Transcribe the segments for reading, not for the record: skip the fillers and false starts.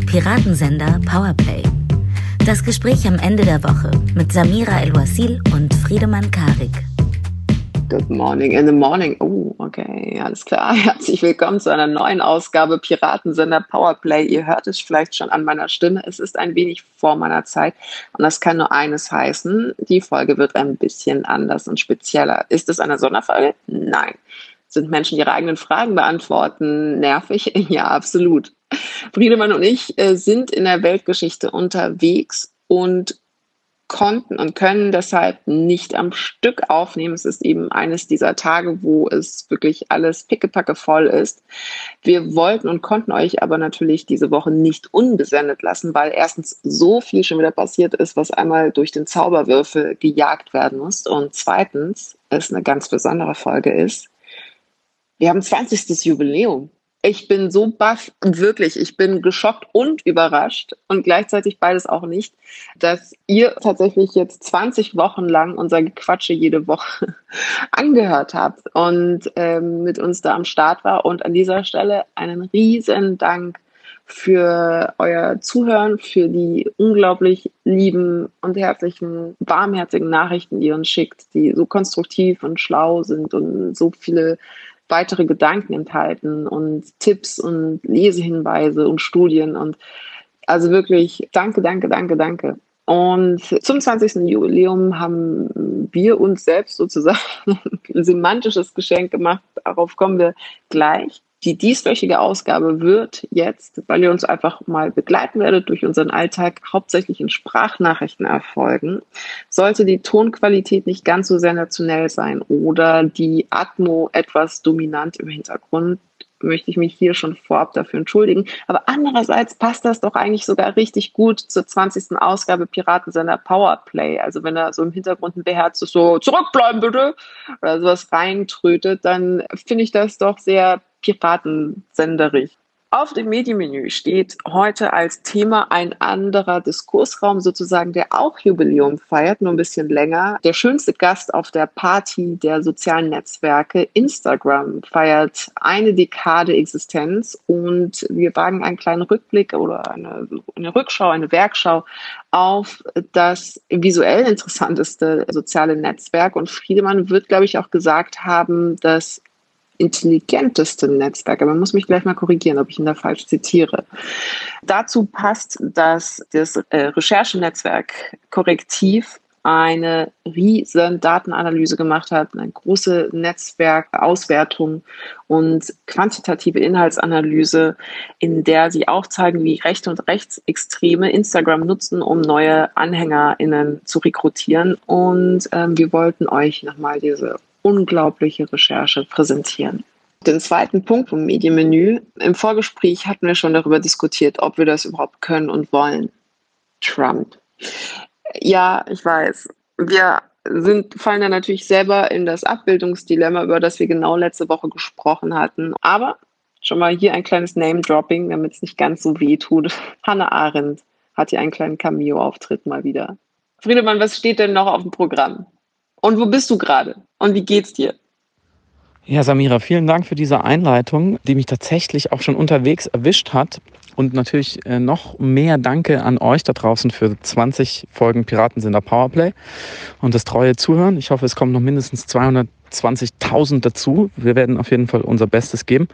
Piratensender Powerplay. Das Gespräch am Ende der Woche mit Samira El-Wasil und Friedemann Karik. Good morning in the morning. Oh, okay, alles klar. Herzlich willkommen zu einer neuen Ausgabe Piratensender Powerplay. Ihr hört es vielleicht schon an meiner Stimme. Es ist ein wenig vor meiner Zeit und das kann nur eines heißen. Die Folge wird ein bisschen anders und spezieller. Ist es eine Sonderfolge? Nein. Sind Menschen, die ihre eigenen Fragen beantworten, nervig? Ja, absolut. Friedemann und ich sind in der Weltgeschichte unterwegs und konnten und können deshalb nicht am Stück aufnehmen. Es ist eben eines dieser Tage, wo es wirklich alles pickepacke voll ist. Wir wollten und konnten euch aber natürlich diese Woche nicht unbesendet lassen, weil erstens so viel schon wieder passiert ist, was einmal durch den Zauberwürfel gejagt werden muss und zweitens es eine ganz besondere Folge ist. Wir haben 20. Jubiläum. Ich bin so baff, wirklich, ich bin geschockt und überrascht und gleichzeitig beides auch nicht, dass ihr tatsächlich jetzt 20 Wochen lang unser Gequatsche jede Woche angehört habt und mit uns da am Start war. Und an dieser Stelle einen riesen Dank für euer Zuhören, für die unglaublich lieben und herzlichen, warmherzigen Nachrichten, die ihr uns schickt, die so konstruktiv und schlau sind und so viele weitere Gedanken enthalten und Tipps und Lesehinweise und Studien und also wirklich danke. Und zum 20. Jubiläum haben wir uns selbst sozusagen ein semantisches Geschenk gemacht. Darauf kommen wir gleich. Die dieswöchige Ausgabe wird jetzt, weil ihr uns einfach mal begleiten werdet durch unseren Alltag, hauptsächlich in Sprachnachrichten erfolgen. Sollte die Tonqualität nicht ganz so sensationell sein oder die Atmo etwas dominant im Hintergrund, möchte ich mich hier schon vorab dafür entschuldigen. Aber andererseits passt das doch eigentlich sogar richtig gut zur 20. Ausgabe Piratensender Powerplay. Also wenn da so im Hintergrund ein beherztes so zurückbleiben bitte oder sowas reintrötet, dann finde ich das doch sehr piratensenderig. Auf dem Medienmenü steht heute als Thema ein anderer Diskursraum sozusagen, der auch Jubiläum feiert, nur ein bisschen länger. Der schönste Gast auf der Party der sozialen Netzwerke, Instagram, feiert eine Dekade Existenz und wir wagen einen kleinen Rückblick oder eine Rückschau, eine Werkschau auf das visuell interessanteste soziale Netzwerk. Und Friedemann wird, glaube ich, auch gesagt haben, dass intelligenteste Netzwerk. Aber man muss mich gleich mal korrigieren, ob ich ihn da falsch zitiere. Dazu passt, dass das Recherchenetzwerk Korrektiv eine riesen Datenanalyse gemacht hat, eine große Netzwerkauswertung und quantitative Inhaltsanalyse, in der sie aufzeigen, wie Rechte und Rechtsextreme Instagram nutzen, um neue AnhängerInnen zu rekrutieren. Und wir wollten euch nochmal diese unglaubliche Recherche präsentieren. Den zweiten Punkt vom Medienmenü. Im Vorgespräch hatten wir schon darüber diskutiert, ob wir das überhaupt können und wollen. Trump. Ja, ich weiß. Wir fallen da natürlich selber in das Abbildungsdilemma, über das wir genau letzte Woche gesprochen hatten. Aber schon mal hier ein kleines Name-Dropping, damit es nicht ganz so weh tut. Hannah Arendt hat hier einen kleinen Cameo-Auftritt mal wieder. Friedemann, was steht denn noch auf dem Programm? Und wo bist du gerade? Und wie geht's dir? Ja, Samira, vielen Dank für diese Einleitung, die mich tatsächlich auch schon unterwegs erwischt hat. Und natürlich noch mehr Danke an euch da draußen für 20 Folgen Piratensender Powerplay und das treue Zuhören. Ich hoffe, es kommen noch mindestens 220.000 dazu. Wir werden auf jeden Fall unser Bestes geben.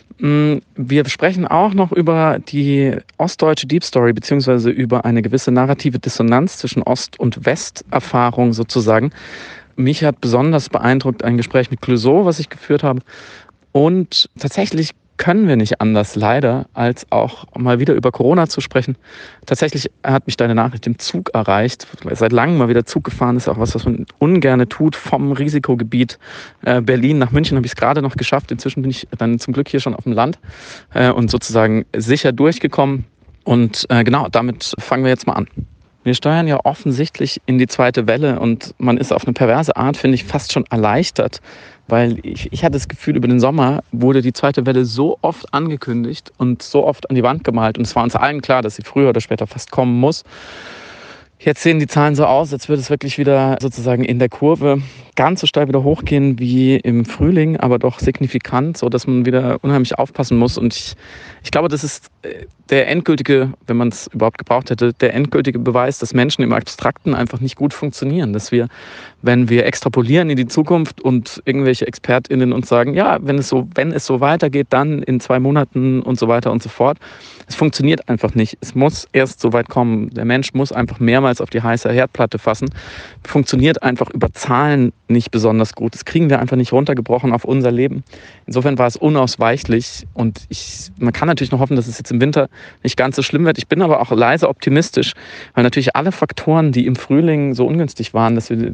Wir sprechen auch noch über die ostdeutsche Deep Story beziehungsweise über eine gewisse narrative Dissonanz zwischen Ost- und West-Erfahrung sozusagen. Mich hat besonders beeindruckt ein Gespräch mit Clouseau, was ich geführt habe. Und tatsächlich können wir nicht anders, leider, als auch mal wieder über Corona zu sprechen. Tatsächlich hat mich deine Nachricht im Zug erreicht. Seit langem mal wieder Zug gefahren ist auch was man ungern tut. Vom Risikogebiet Berlin nach München habe ich es gerade noch geschafft. Inzwischen bin ich dann zum Glück hier schon auf dem Land und sozusagen sicher durchgekommen. Und genau, damit fangen wir jetzt mal an. Wir steuern ja offensichtlich in die zweite Welle und man ist auf eine perverse Art, finde ich, fast schon erleichtert, weil ich hatte das Gefühl, über den Sommer wurde die zweite Welle so oft angekündigt und so oft an die Wand gemalt und es war uns allen klar, dass sie früher oder später fast kommen muss, Jetzt sehen die Zahlen so aus, als würde es wirklich wieder sozusagen in der Kurve ganz so steil wieder hochgehen wie im Frühling, aber doch signifikant, so dass man wieder unheimlich aufpassen muss. Und ich glaube, das ist der endgültige, wenn man es überhaupt gebraucht hätte, der endgültige Beweis, dass Menschen im Abstrakten einfach nicht gut funktionieren. Dass wir, wenn wir extrapolieren in die Zukunft und irgendwelche ExpertInnen uns sagen, ja, wenn es so weitergeht, dann in 2 Monaten und so weiter und so fort. Es funktioniert einfach nicht. Es muss erst so weit kommen. Der Mensch muss einfach mehrmals auf die heiße Herdplatte fassen. Funktioniert einfach über Zahlen nicht besonders gut. Das kriegen wir einfach nicht runtergebrochen auf unser Leben. Insofern war es unausweichlich und man kann natürlich noch hoffen, dass es jetzt im Winter nicht ganz so schlimm wird. Ich bin aber auch leise optimistisch, weil natürlich alle Faktoren, die im Frühling so ungünstig waren, dass wir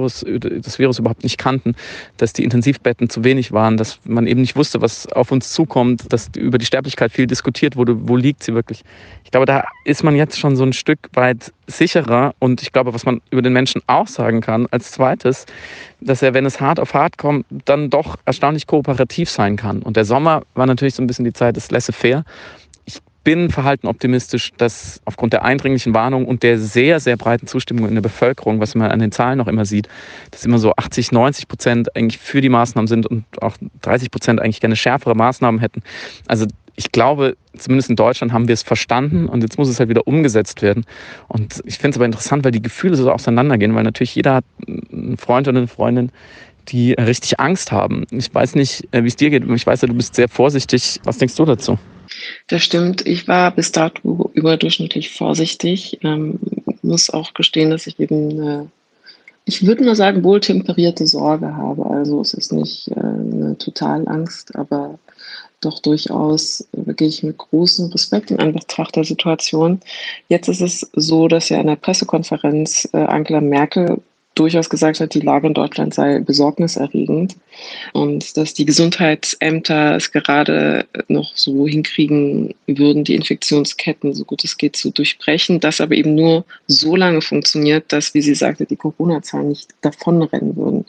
das Virus überhaupt nicht kannten, dass die Intensivbetten zu wenig waren, dass man eben nicht wusste, was auf uns zukommt, dass über die Sterblichkeit viel diskutiert wurde, wo liegt sie wirklich. Ich glaube, da ist man jetzt schon so ein Stück weit sicherer und ich glaube, was man über den Menschen auch sagen kann, als zweites, dass er, wenn es hart auf hart kommt, dann doch erstaunlich kooperativ sein kann. Und der Sommer war natürlich so ein bisschen die Zeit des Laissez-faire. Ich bin verhalten optimistisch, dass aufgrund der eindringlichen Warnung und der sehr, sehr breiten Zustimmung in der Bevölkerung, was man an den Zahlen noch immer sieht, dass immer so 80-90% eigentlich für die Maßnahmen sind und auch 30% eigentlich gerne schärfere Maßnahmen hätten. Also ich glaube, zumindest in Deutschland haben wir es verstanden und jetzt muss es halt wieder umgesetzt werden. Und ich finde es aber interessant, weil die Gefühle so auseinandergehen, weil natürlich jeder hat einen Freund oder eine Freundin, die richtig Angst haben. Ich weiß nicht, wie es dir geht, aber ich weiß ja, du bist sehr vorsichtig. Was denkst du dazu? Das stimmt. Ich war bis dato überdurchschnittlich vorsichtig. Muss auch gestehen, dass ich eben ich würde mal sagen, wohltemperierte Sorge habe. Also es ist nicht eine Totalangst, aber doch durchaus wirklich mit großem Respekt in Anbetracht der Situation. Jetzt ist es so, dass ja in der Pressekonferenz Angela Merkel durchaus gesagt hat, die Lage in Deutschland sei besorgniserregend und dass die Gesundheitsämter es gerade noch so hinkriegen würden, die Infektionsketten so gut es geht zu durchbrechen, das aber eben nur so lange funktioniert, dass, wie sie sagte, die Corona-Zahlen nicht davonrennen würden.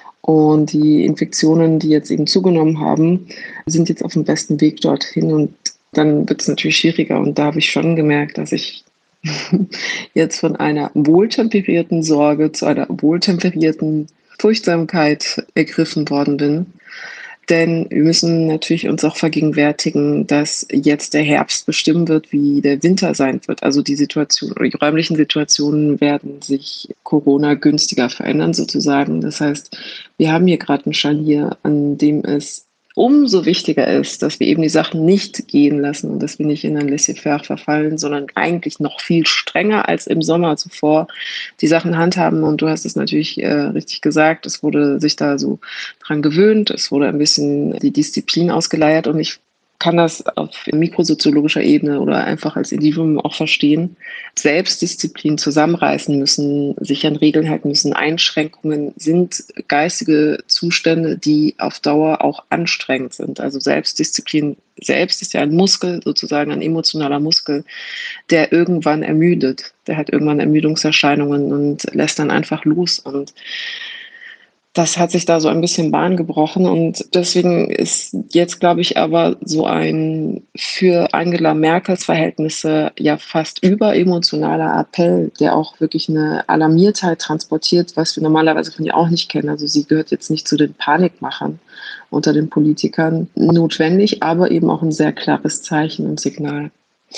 Und die Infektionen, die jetzt eben zugenommen haben, sind jetzt auf dem besten Weg dorthin. Und dann wird es natürlich schwieriger. Und da habe ich schon gemerkt, dass ich jetzt von einer wohltemperierten Sorge zu einer wohltemperierten Furchtsamkeit ergriffen worden bin. Denn wir müssen natürlich uns auch vergegenwärtigen, dass jetzt der Herbst bestimmen wird, wie der Winter sein wird. Also die Situation oder die räumlichen Situationen werden sich Corona günstiger verändern sozusagen. Das heißt, wir haben hier gerade ein Scharnier, an dem es umso wichtiger ist, dass wir eben die Sachen nicht gehen lassen und dass wir nicht in ein Laissez-faire verfallen, sondern eigentlich noch viel strenger als im Sommer zuvor die Sachen handhaben. Und du hast es natürlich richtig gesagt, es wurde sich da so dran gewöhnt, es wurde ein bisschen die Disziplin ausgeleiert und ich kann das auf mikrosoziologischer Ebene oder einfach als Individuum auch verstehen. Selbstdisziplin zusammenreißen müssen, sich an Regeln halten müssen. Einschränkungen sind geistige Zustände, die auf Dauer auch anstrengend sind. Also Selbstdisziplin selbst ist ja ein Muskel, sozusagen ein emotionaler Muskel, der irgendwann ermüdet. Der hat irgendwann Ermüdungserscheinungen und lässt dann einfach los. Und das hat sich da so ein bisschen Bahn gebrochen und deswegen ist jetzt, glaube ich, aber so ein für Angela Merkels Verhältnisse ja fast überemotionaler Appell, der auch wirklich eine Alarmiertheit transportiert, was wir normalerweise von ihr auch nicht kennen. Also sie gehört jetzt nicht zu den Panikmachern unter den Politikern notwendig, aber eben auch ein sehr klares Zeichen und Signal.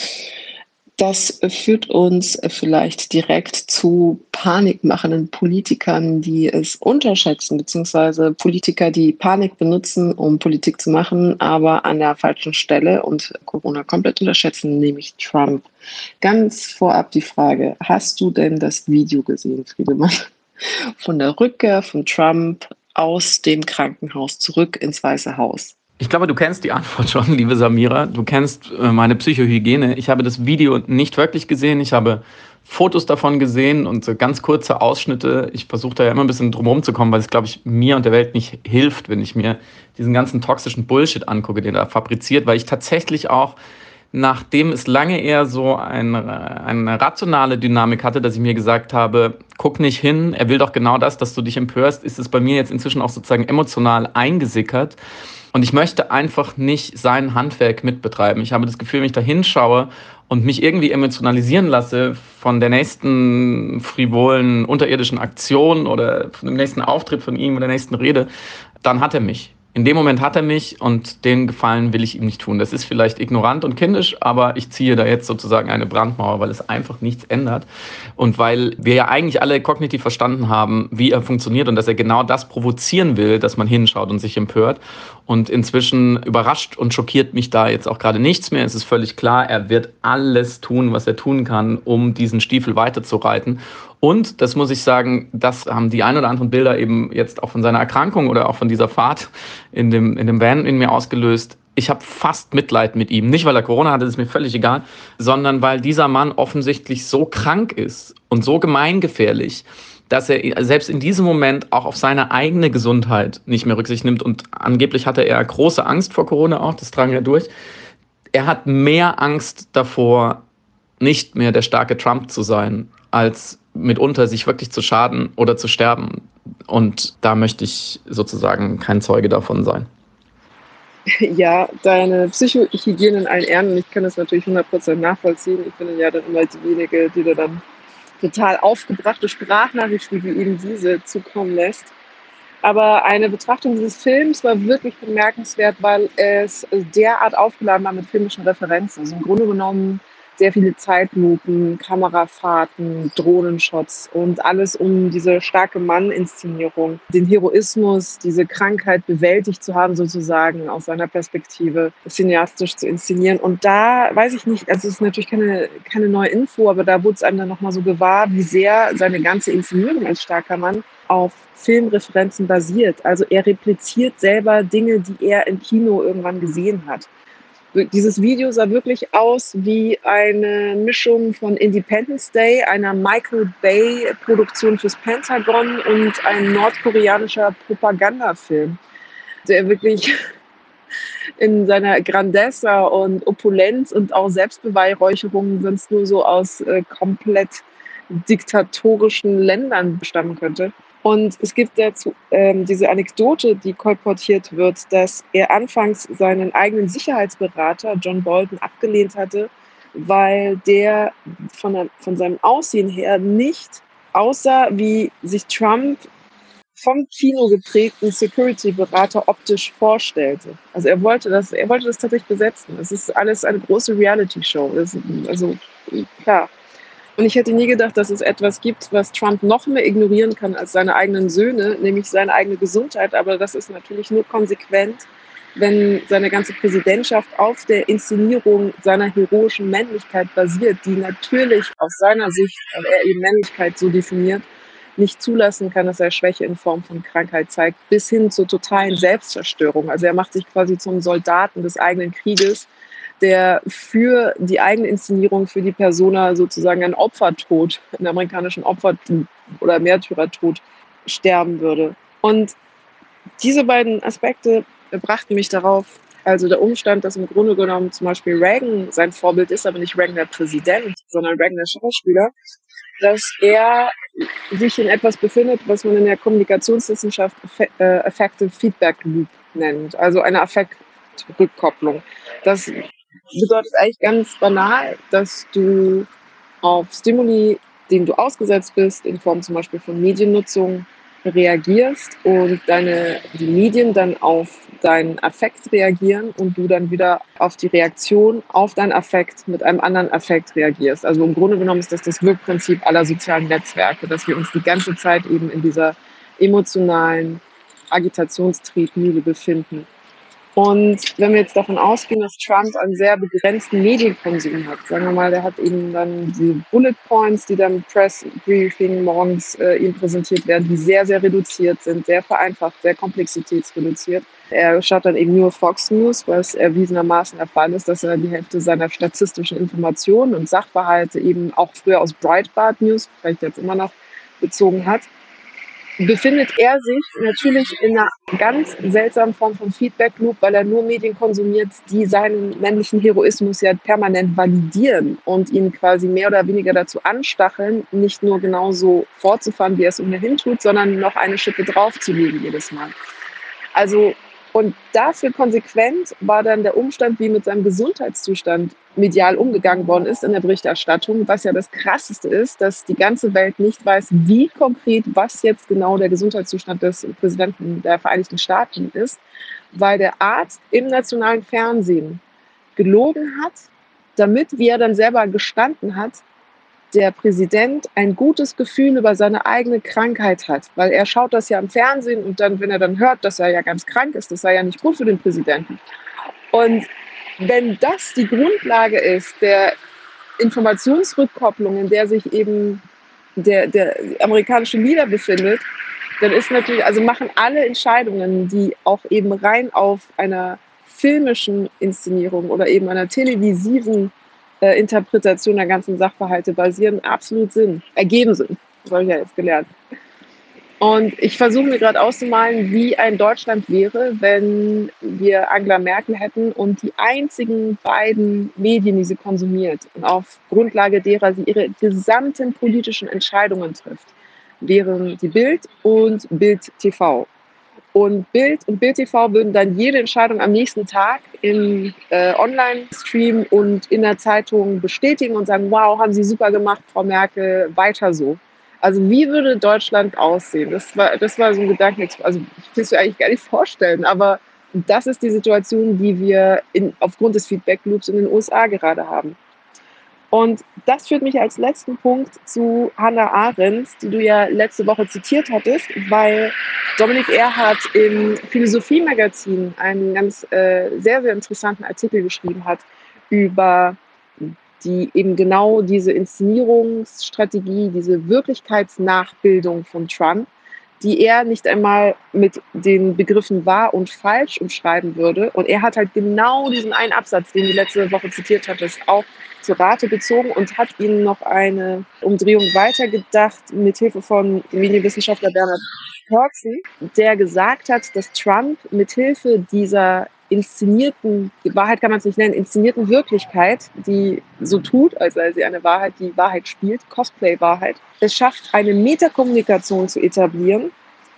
Das führt uns vielleicht direkt zu panikmachenden Politikern, die es unterschätzen, beziehungsweise Politiker, die Panik benutzen, um Politik zu machen, aber an der falschen Stelle und Corona komplett unterschätzen, nämlich Trump. Ganz vorab die Frage, hast du denn das Video gesehen, Friedemann, von der Rückkehr von Trump aus dem Krankenhaus zurück ins Weiße Haus? Ich glaube, du kennst die Antwort schon, liebe Samira. Du kennst meine Psychohygiene. Ich habe das Video nicht wirklich gesehen. Ich habe Fotos davon gesehen und so ganz kurze Ausschnitte. Ich versuche da ja immer ein bisschen drumherum zu kommen, weil es, glaube ich, mir und der Welt nicht hilft, wenn ich mir diesen ganzen toxischen Bullshit angucke, den er fabriziert, weil ich tatsächlich auch, nachdem es lange eher so eine rationale Dynamik hatte, dass ich mir gesagt habe, guck nicht hin, er will doch genau das, dass du dich empörst, ist es bei mir jetzt inzwischen auch sozusagen emotional eingesickert. Und ich möchte einfach nicht sein Handwerk mitbetreiben. Ich habe das Gefühl, wenn ich da hinschaue und mich irgendwie emotionalisieren lasse von der nächsten frivolen, unterirdischen Aktion oder von dem nächsten Auftritt von ihm oder der nächsten Rede, dann hat er mich. In dem Moment hat er mich und den Gefallen will ich ihm nicht tun. Das ist vielleicht ignorant und kindisch, aber ich ziehe da jetzt sozusagen eine Brandmauer, weil es einfach nichts ändert. Und weil wir ja eigentlich alle kognitiv verstanden haben, wie er funktioniert und dass er genau das provozieren will, dass man hinschaut und sich empört. Und inzwischen überrascht und schockiert mich da jetzt auch gerade nichts mehr. Es ist völlig klar, er wird alles tun, was er tun kann, um diesen Stiefel weiterzureiten. Und, das muss ich sagen, das haben die ein oder anderen Bilder eben jetzt auch von seiner Erkrankung oder auch von dieser Fahrt in dem Van in mir ausgelöst. Ich habe fast Mitleid mit ihm. Nicht, weil er Corona hatte, das ist mir völlig egal, sondern weil dieser Mann offensichtlich so krank ist und so gemeingefährlich, dass er selbst in diesem Moment auch auf seine eigene Gesundheit nicht mehr Rücksicht nimmt. Und angeblich hatte er große Angst vor Corona auch, das tragen wir durch. Er hat mehr Angst davor, nicht mehr der starke Trump zu sein, als mitunter sich wirklich zu schaden oder zu sterben. Und da möchte ich sozusagen kein Zeuge davon sein. Ja, deine Psychohygiene in allen Ehren, und ich kann das natürlich 100% nachvollziehen. Ich bin ja dann immer diejenige, die dir dann total aufgebrachte Sprachnachrichten wie eben diese zukommen lässt. Aber eine Betrachtung dieses Films war wirklich bemerkenswert, weil es derart aufgeladen war mit filmischen Referenzen. Also im Grunde genommen sehr viele Zeitlupen, Kamerafahrten, Drohnenshots und alles um diese starke Mann-Inszenierung, den Heroismus, diese Krankheit bewältigt zu haben, sozusagen aus seiner Perspektive cineastisch zu inszenieren. Und da weiß ich nicht, also es ist natürlich keine neue Info, aber da wurde es einem dann nochmal so gewahr, wie sehr seine ganze Inszenierung als starker Mann auf Filmreferenzen basiert. Also er repliziert selber Dinge, die er im Kino irgendwann gesehen hat. Dieses Video sah wirklich aus wie eine Mischung von Independence Day, einer Michael Bay-Produktion fürs Pentagon und ein nordkoreanischer Propagandafilm, der wirklich in seiner Grandezza und Opulenz und auch Selbstbeweihräucherung sonst nur so aus komplett diktatorischen Ländern bestammen könnte. Und es gibt dazu diese Anekdote, die kolportiert wird, dass er anfangs seinen eigenen Sicherheitsberater John Bolton abgelehnt hatte, weil der von seinem Aussehen her nicht aussah, wie sich Trump vom Kino geprägten Security-Berater optisch vorstellte. Also er wollte das tatsächlich besetzen. Es ist alles eine große Reality-Show. Also klar. Und ich hätte nie gedacht, dass es etwas gibt, was Trump noch mehr ignorieren kann als seine eigenen Söhne, nämlich seine eigene Gesundheit. Aber das ist natürlich nur konsequent, wenn seine ganze Präsidentschaft auf der Inszenierung seiner heroischen Männlichkeit basiert, die natürlich aus seiner Sicht, weil er eben Männlichkeit so definiert, nicht zulassen kann, dass er Schwäche in Form von Krankheit zeigt, bis hin zur totalen Selbstzerstörung. Also er macht sich quasi zum Soldaten des eigenen Krieges, der für die eigene Inszenierung, für die Persona sozusagen einen Opfertod, einen amerikanischen Opfertod oder Märtyrertod sterben würde. Und diese beiden Aspekte brachten mich darauf, also der Umstand, dass im Grunde genommen zum Beispiel Reagan sein Vorbild ist, aber nicht Reagan der Präsident, sondern Reagan der Schauspieler, dass er sich in etwas befindet, was man in der Kommunikationswissenschaft Affective Feedback Loop nennt, also eine Affektrückkopplung. Das bedeutet eigentlich ganz banal, dass du auf Stimuli, denen du ausgesetzt bist, in Form zum Beispiel von Mediennutzung, reagierst und die Medien dann auf deinen Affekt reagieren und du dann wieder auf die Reaktion auf deinen Affekt mit einem anderen Affekt reagierst. Also im Grunde genommen ist das Wirkprinzip aller sozialen Netzwerke, dass wir uns die ganze Zeit eben in dieser emotionalen Agitationstriebmühle befinden. Und wenn wir jetzt davon ausgehen, dass Trump einen sehr begrenzten Medienkonsum hat, sagen wir mal, der hat eben dann die Bullet Points, die dann im Press Briefing morgens ihm präsentiert werden, die sehr, sehr reduziert sind, sehr vereinfacht, sehr komplexitätsreduziert. Er schaut dann eben nur Fox News, was erwiesenermaßen der Fall ist, dass er die Hälfte seiner statistischen Informationen und Sachverhalte eben auch früher aus Breitbart News, vielleicht jetzt immer noch, bezogen hat. Befindet er sich natürlich in einer ganz seltsamen Form von Feedback-Loop, weil er nur Medien konsumiert, die seinen männlichen Heroismus ja permanent validieren und ihn quasi mehr oder weniger dazu anstacheln, nicht nur genauso fortzufahren, wie er es ohnehin tut, sondern noch eine Schippe draufzulegen jedes Mal. Also Und dafür konsequent war dann der Umstand, wie mit seinem Gesundheitszustand medial umgegangen worden ist in der Berichterstattung, was ja das Krasseste ist, dass die ganze Welt nicht weiß, wie konkret, was jetzt genau der Gesundheitszustand des Präsidenten der Vereinigten Staaten ist, weil der Arzt im nationalen Fernsehen gelogen hat, damit, wie er dann selber gestanden hat, der Präsident ein gutes Gefühl über seine eigene Krankheit hat, weil er schaut das ja im Fernsehen und dann, wenn er dann hört, dass er ja ganz krank ist, das sei ja nicht gut für den Präsidenten. Und wenn das die Grundlage ist der Informationsrückkopplung, in der sich eben der amerikanische Leader befindet, dann ist natürlich, also machen alle Entscheidungen, die auch eben rein auf einer filmischen Inszenierung oder eben einer televisiven Interpretation der ganzen Sachverhalte basieren, absolut Sinn, ergeben Sinn. Das habe ich ja jetzt gelernt. Und ich versuche mir gerade auszumalen, wie ein Deutschland wäre, wenn wir Angela Merkel hätten und die einzigen beiden Medien, die sie konsumiert und auf Grundlage derer sie ihre gesamten politischen Entscheidungen trifft, wären die Bild und Bild TV. Und Bild TV würden dann jede Entscheidung am nächsten Tag im Online-Stream und in der Zeitung bestätigen und sagen, wow, haben Sie super gemacht, Frau Merkel, weiter so. Also wie würde Deutschland aussehen? Das war so ein Gedanken, also ich will es mir eigentlich gar nicht vorstellen, aber das ist die Situation, die wir aufgrund des Feedback-Loops in den USA gerade haben. Und das führt mich als letzten Punkt zu Hannah Arendt, die du ja letzte Woche zitiert hattest, weil Dominik Erhardt im Philosophie-Magazin einen ganz sehr, sehr interessanten Artikel geschrieben hat über die eben genau diese Inszenierungsstrategie, diese Wirklichkeitsnachbildung von Trump, die er nicht einmal mit den Begriffen wahr und falsch umschreiben würde. Und er hat halt genau diesen einen Absatz, den du letzte Woche zitiert hattest, auch zu Rate gezogen und hat ihnen noch eine Umdrehung weitergedacht mit Hilfe von dem Medienwissenschaftler Bernhard Pörksen, der gesagt hat, dass Trump mit Hilfe dieser inszenierten, Wahrheit kann man es nicht nennen, inszenierten Wirklichkeit, die so tut, als sei sie eine Wahrheit, die Wahrheit spielt, Cosplay-Wahrheit, es schafft, eine Metakommunikation zu etablieren,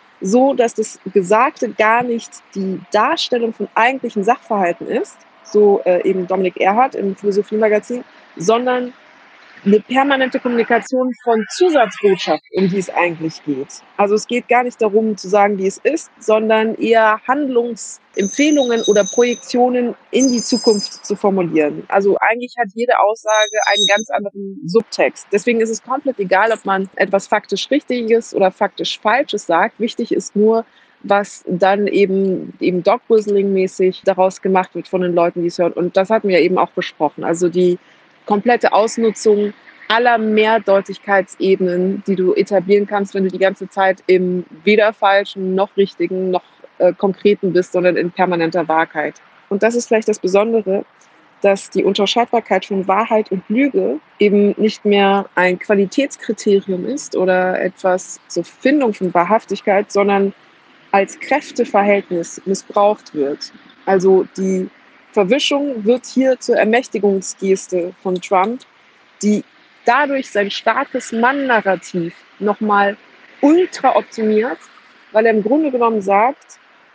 so dass das Gesagte gar nicht die Darstellung von eigentlichen Sachverhalten ist, so eben Dominik Erhardt im Philosophie-Magazin, sondern eine permanente Kommunikation von Zusatzbotschaft, um die es eigentlich geht. Also es geht gar nicht darum zu sagen, wie es ist, sondern eher Handlungsempfehlungen oder Projektionen in die Zukunft zu formulieren. Also eigentlich hat jede Aussage einen ganz anderen Subtext. Deswegen ist es komplett egal, ob man etwas faktisch Richtiges oder faktisch Falsches sagt. Wichtig ist nur, was dann eben Dog-Whistling-mäßig daraus gemacht wird von den Leuten, die es hören. Und das hatten wir eben auch besprochen. Also die komplette Ausnutzung aller Mehrdeutigkeitsebenen, die du etablieren kannst, wenn du die ganze Zeit im weder falschen noch richtigen noch konkreten bist, sondern in permanenter Wahrheit. Und das ist vielleicht das Besondere, dass die Unterscheidbarkeit von Wahrheit und Lüge eben nicht mehr ein Qualitätskriterium ist oder etwas zur Findung von Wahrhaftigkeit, sondern als Kräfteverhältnis missbraucht wird. Also die Verwischung wird hier zur Ermächtigungsgeste von Trump, die dadurch sein starkes Mann-Narrativ nochmal ultra optimiert, weil er im Grunde genommen sagt,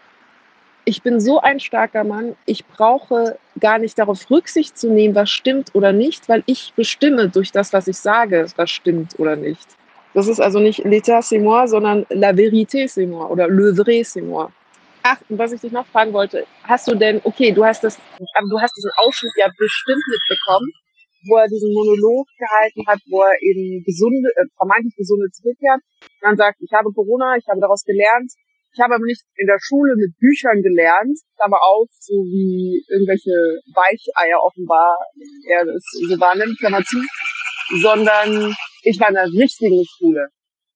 ich bin so ein starker Mann, ich brauche gar nicht darauf Rücksicht zu nehmen, was stimmt oder nicht, weil ich bestimme durch das, was ich sage, was stimmt oder nicht. Das ist also nicht l'état c'est moi, sondern la vérité c'est moi oder le vrai c'est moi. Ach, und was ich dich noch fragen wollte, hast du denn, okay, du hast diesen Ausschnitt ja bestimmt mitbekommen, wo er diesen Monolog gehalten hat, wo er eben vermeintlich gesunde zurückkehrt und dann sagt, ich habe Corona, ich habe daraus gelernt, ich habe aber nicht in der Schule mit Büchern gelernt, Klammer auf, so wie irgendwelche Weicheier offenbar er das so wahrnimmt, Klammer zu, sondern ich war in der richtigen Schule.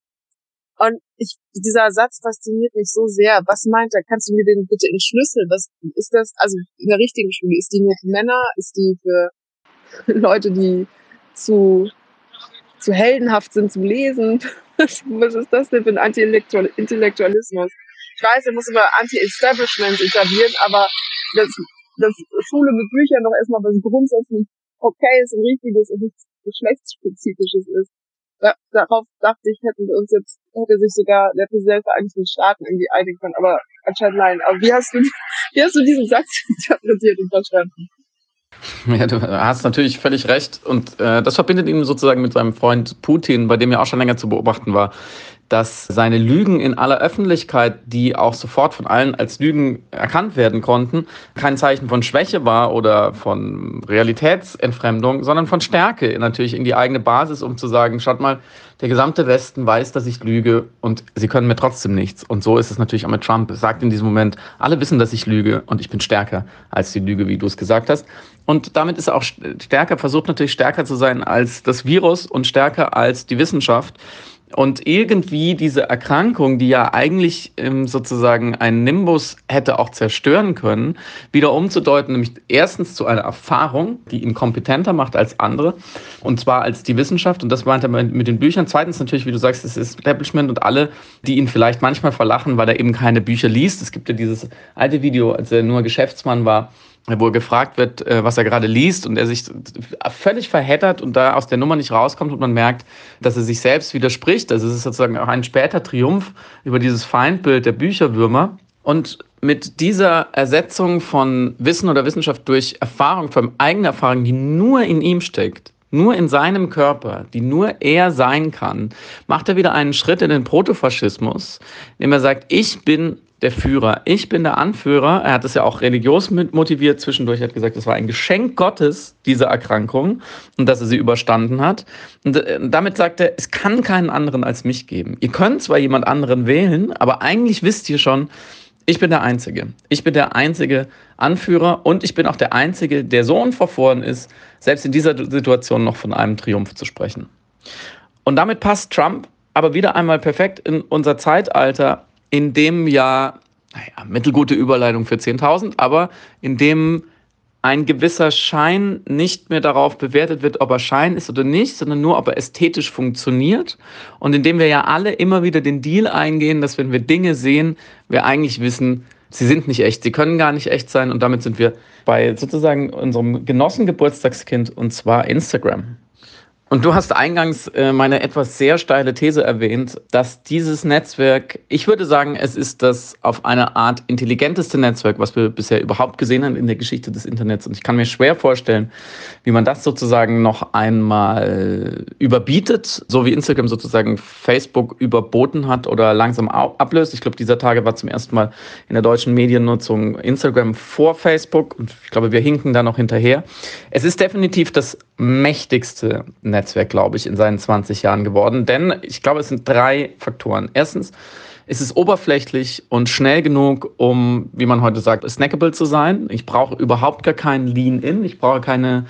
Und dieser Satz fasziniert mich so sehr. Was meint er? Kannst du mir den bitte entschlüsseln? Was ist das? Also in der richtigen Schule, ist die nur für Männer? Ist die für Leute, die zu heldenhaft sind zum Lesen? Was ist das denn für ein Anti-Intellektualismus? Ich weiß, er muss immer Anti-Establishment etablieren, aber dass Schule mit Büchern doch erstmal was grundsätzlich okay ist und richtiges und nichts geschlechtsspezifisches ist. Darauf dachte ich, hätte sich sogar der Präsident der Vereinigten Staaten irgendwie einigen können, aber anscheinend nein. Aber wie hast du diesen Satz interpretiert und verstanden? Ja, du hast natürlich völlig recht. Und das verbindet ihn sozusagen mit seinem Freund Putin, bei dem ja auch schon länger zu beobachten war, dass seine Lügen in aller Öffentlichkeit, die auch sofort von allen als Lügen erkannt werden konnten, kein Zeichen von Schwäche war oder von Realitätsentfremdung, sondern von Stärke natürlich in die eigene Basis, um zu sagen, schaut mal, der gesamte Westen weiß, dass ich lüge und sie können mir trotzdem nichts. Und so ist es natürlich auch mit Trump. Er sagt in diesem Moment, alle wissen, dass ich lüge und ich bin stärker als die Lüge, wie du es gesagt hast. Und damit ist er auch stärker, versucht natürlich stärker zu sein als das Virus und stärker als die Wissenschaft. Und irgendwie diese Erkrankung, die ja eigentlich sozusagen einen Nimbus hätte auch zerstören können, wieder umzudeuten, nämlich erstens zu einer Erfahrung, die ihn kompetenter macht als andere, und zwar als die Wissenschaft. Und das meint er mit den Büchern. Zweitens natürlich, wie du sagst, das Establishment und alle, die ihn vielleicht manchmal verlachen, weil er eben keine Bücher liest. Es gibt ja dieses alte Video, als er nur Geschäftsmann war, wo er gefragt wird, was er gerade liest und er sich völlig verheddert und da aus der Nummer nicht rauskommt und man merkt, dass er sich selbst widerspricht. Also es ist sozusagen auch ein später Triumph über dieses Feindbild der Bücherwürmer. Und mit dieser Ersetzung von Wissen oder Wissenschaft durch Erfahrung, von eigener Erfahrung, die nur in ihm steckt, nur in seinem Körper, die nur er sein kann, macht er wieder einen Schritt in den Protofaschismus, indem er sagt, ich bin der Führer, ich bin der Anführer. Er hat es ja auch religiös motiviert. Zwischendurch hat gesagt, es war ein Geschenk Gottes, diese Erkrankung, und dass er sie überstanden hat. Und damit sagt er, es kann keinen anderen als mich geben. Ihr könnt zwar jemand anderen wählen, aber eigentlich wisst ihr schon, ich bin der Einzige. Ich bin der einzige Anführer und ich bin auch der Einzige, der so unverfroren ist, selbst in dieser Situation noch von einem Triumph zu sprechen. Und damit passt Trump aber wieder einmal perfekt in unser Zeitalter, in dem ja, mittelgute Überleitung für 10.000, aber in dem ein gewisser Schein nicht mehr darauf bewertet wird, ob er Schein ist oder nicht, sondern nur, ob er ästhetisch funktioniert. Und in dem wir ja alle immer wieder den Deal eingehen, dass wenn wir Dinge sehen, wir eigentlich wissen, sie sind nicht echt, sie können gar nicht echt sein. Und damit sind wir bei sozusagen unserem Genossengeburtstagskind, und zwar Instagram. Und du hast eingangs meine etwas sehr steile These erwähnt, dass dieses Netzwerk, ich würde sagen, es ist das auf eine Art intelligenteste Netzwerk, was wir bisher überhaupt gesehen haben in der Geschichte des Internets. Und ich kann mir schwer vorstellen, wie man das sozusagen noch einmal überbietet, so wie Instagram sozusagen Facebook überboten hat oder langsam ablöst. Ich glaube, dieser Tage war zum ersten Mal in der deutschen Mediennutzung Instagram vor Facebook. Und ich glaube, wir hinken da noch hinterher. Es ist definitiv das mächtigste Netzwerk, glaube ich, in seinen 20 Jahren geworden. Denn ich glaube, es sind 3 Faktoren. Erstens, es ist oberflächlich und schnell genug, um, wie man heute sagt, snackable zu sein. Ich brauche überhaupt gar keinen Lean-In. Ich brauche kein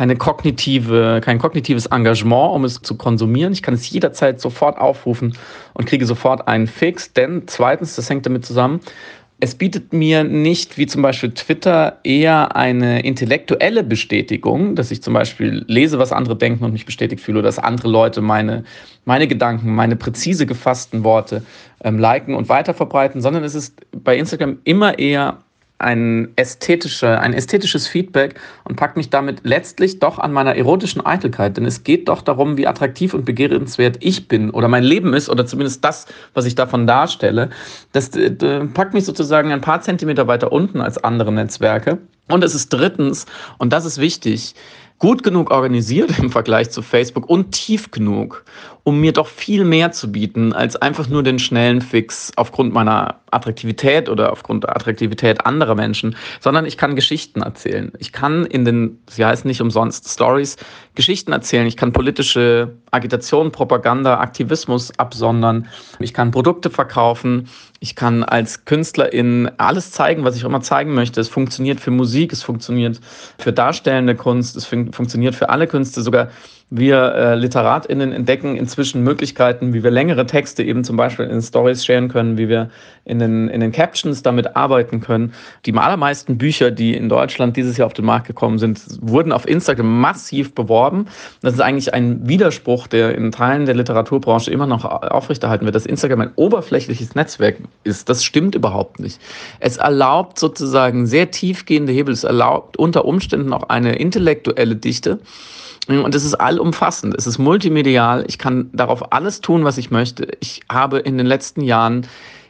kognitives Engagement, um es zu konsumieren. Ich kann es jederzeit sofort aufrufen und kriege sofort einen Fix. Denn zweitens, das hängt damit zusammen, es bietet mir nicht, wie zum Beispiel Twitter, eher eine intellektuelle Bestätigung, dass ich zum Beispiel lese, was andere denken und mich bestätigt fühle, oder dass andere Leute meine Gedanken, meine präzise gefassten Worte liken und weiterverbreiten, sondern es ist bei Instagram immer eher ein ästhetisches Feedback und packt mich damit letztlich doch an meiner erotischen Eitelkeit. Denn es geht doch darum, wie attraktiv und begehrenswert ich bin oder mein Leben ist oder zumindest das, was ich davon darstelle. Das packt mich sozusagen ein paar Zentimeter weiter unten als andere Netzwerke. Und es ist drittens, und das ist wichtig, gut genug organisiert im Vergleich zu Facebook und tief genug, um mir doch viel mehr zu bieten, als einfach nur den schnellen Fix aufgrund meiner Attraktivität oder aufgrund der Attraktivität anderer Menschen, sondern ich kann Geschichten erzählen. Ich kann sie heißen nicht umsonst Stories, Geschichten erzählen. Ich kann politische Agitation, Propaganda, Aktivismus absondern. Ich kann Produkte verkaufen. Ich kann als Künstlerin alles zeigen, was ich immer zeigen möchte. Es funktioniert für Musik, es funktioniert für darstellende Kunst, es funktioniert für alle Künste. Sogar wir LiteratInnen entdecken inzwischen Möglichkeiten, wie wir längere Texte eben zum Beispiel in Stories sharen können, wie wir in den Captions damit arbeiten können. Die allermeisten Bücher, die in Deutschland dieses Jahr auf den Markt gekommen sind, wurden auf Instagram massiv beworben. Das ist eigentlich ein Widerspruch, der in Teilen der Literaturbranche immer noch aufrechterhalten wird, dass Instagram ein oberflächliches Netzwerk ist. Das stimmt überhaupt nicht. Es erlaubt sozusagen sehr tiefgehende Hebel. Es erlaubt unter Umständen auch eine intellektuelle Dichte. Und es ist allumfassend, es ist multimedial, ich kann darauf alles tun, was ich möchte. Ich habe in den letzten Jahren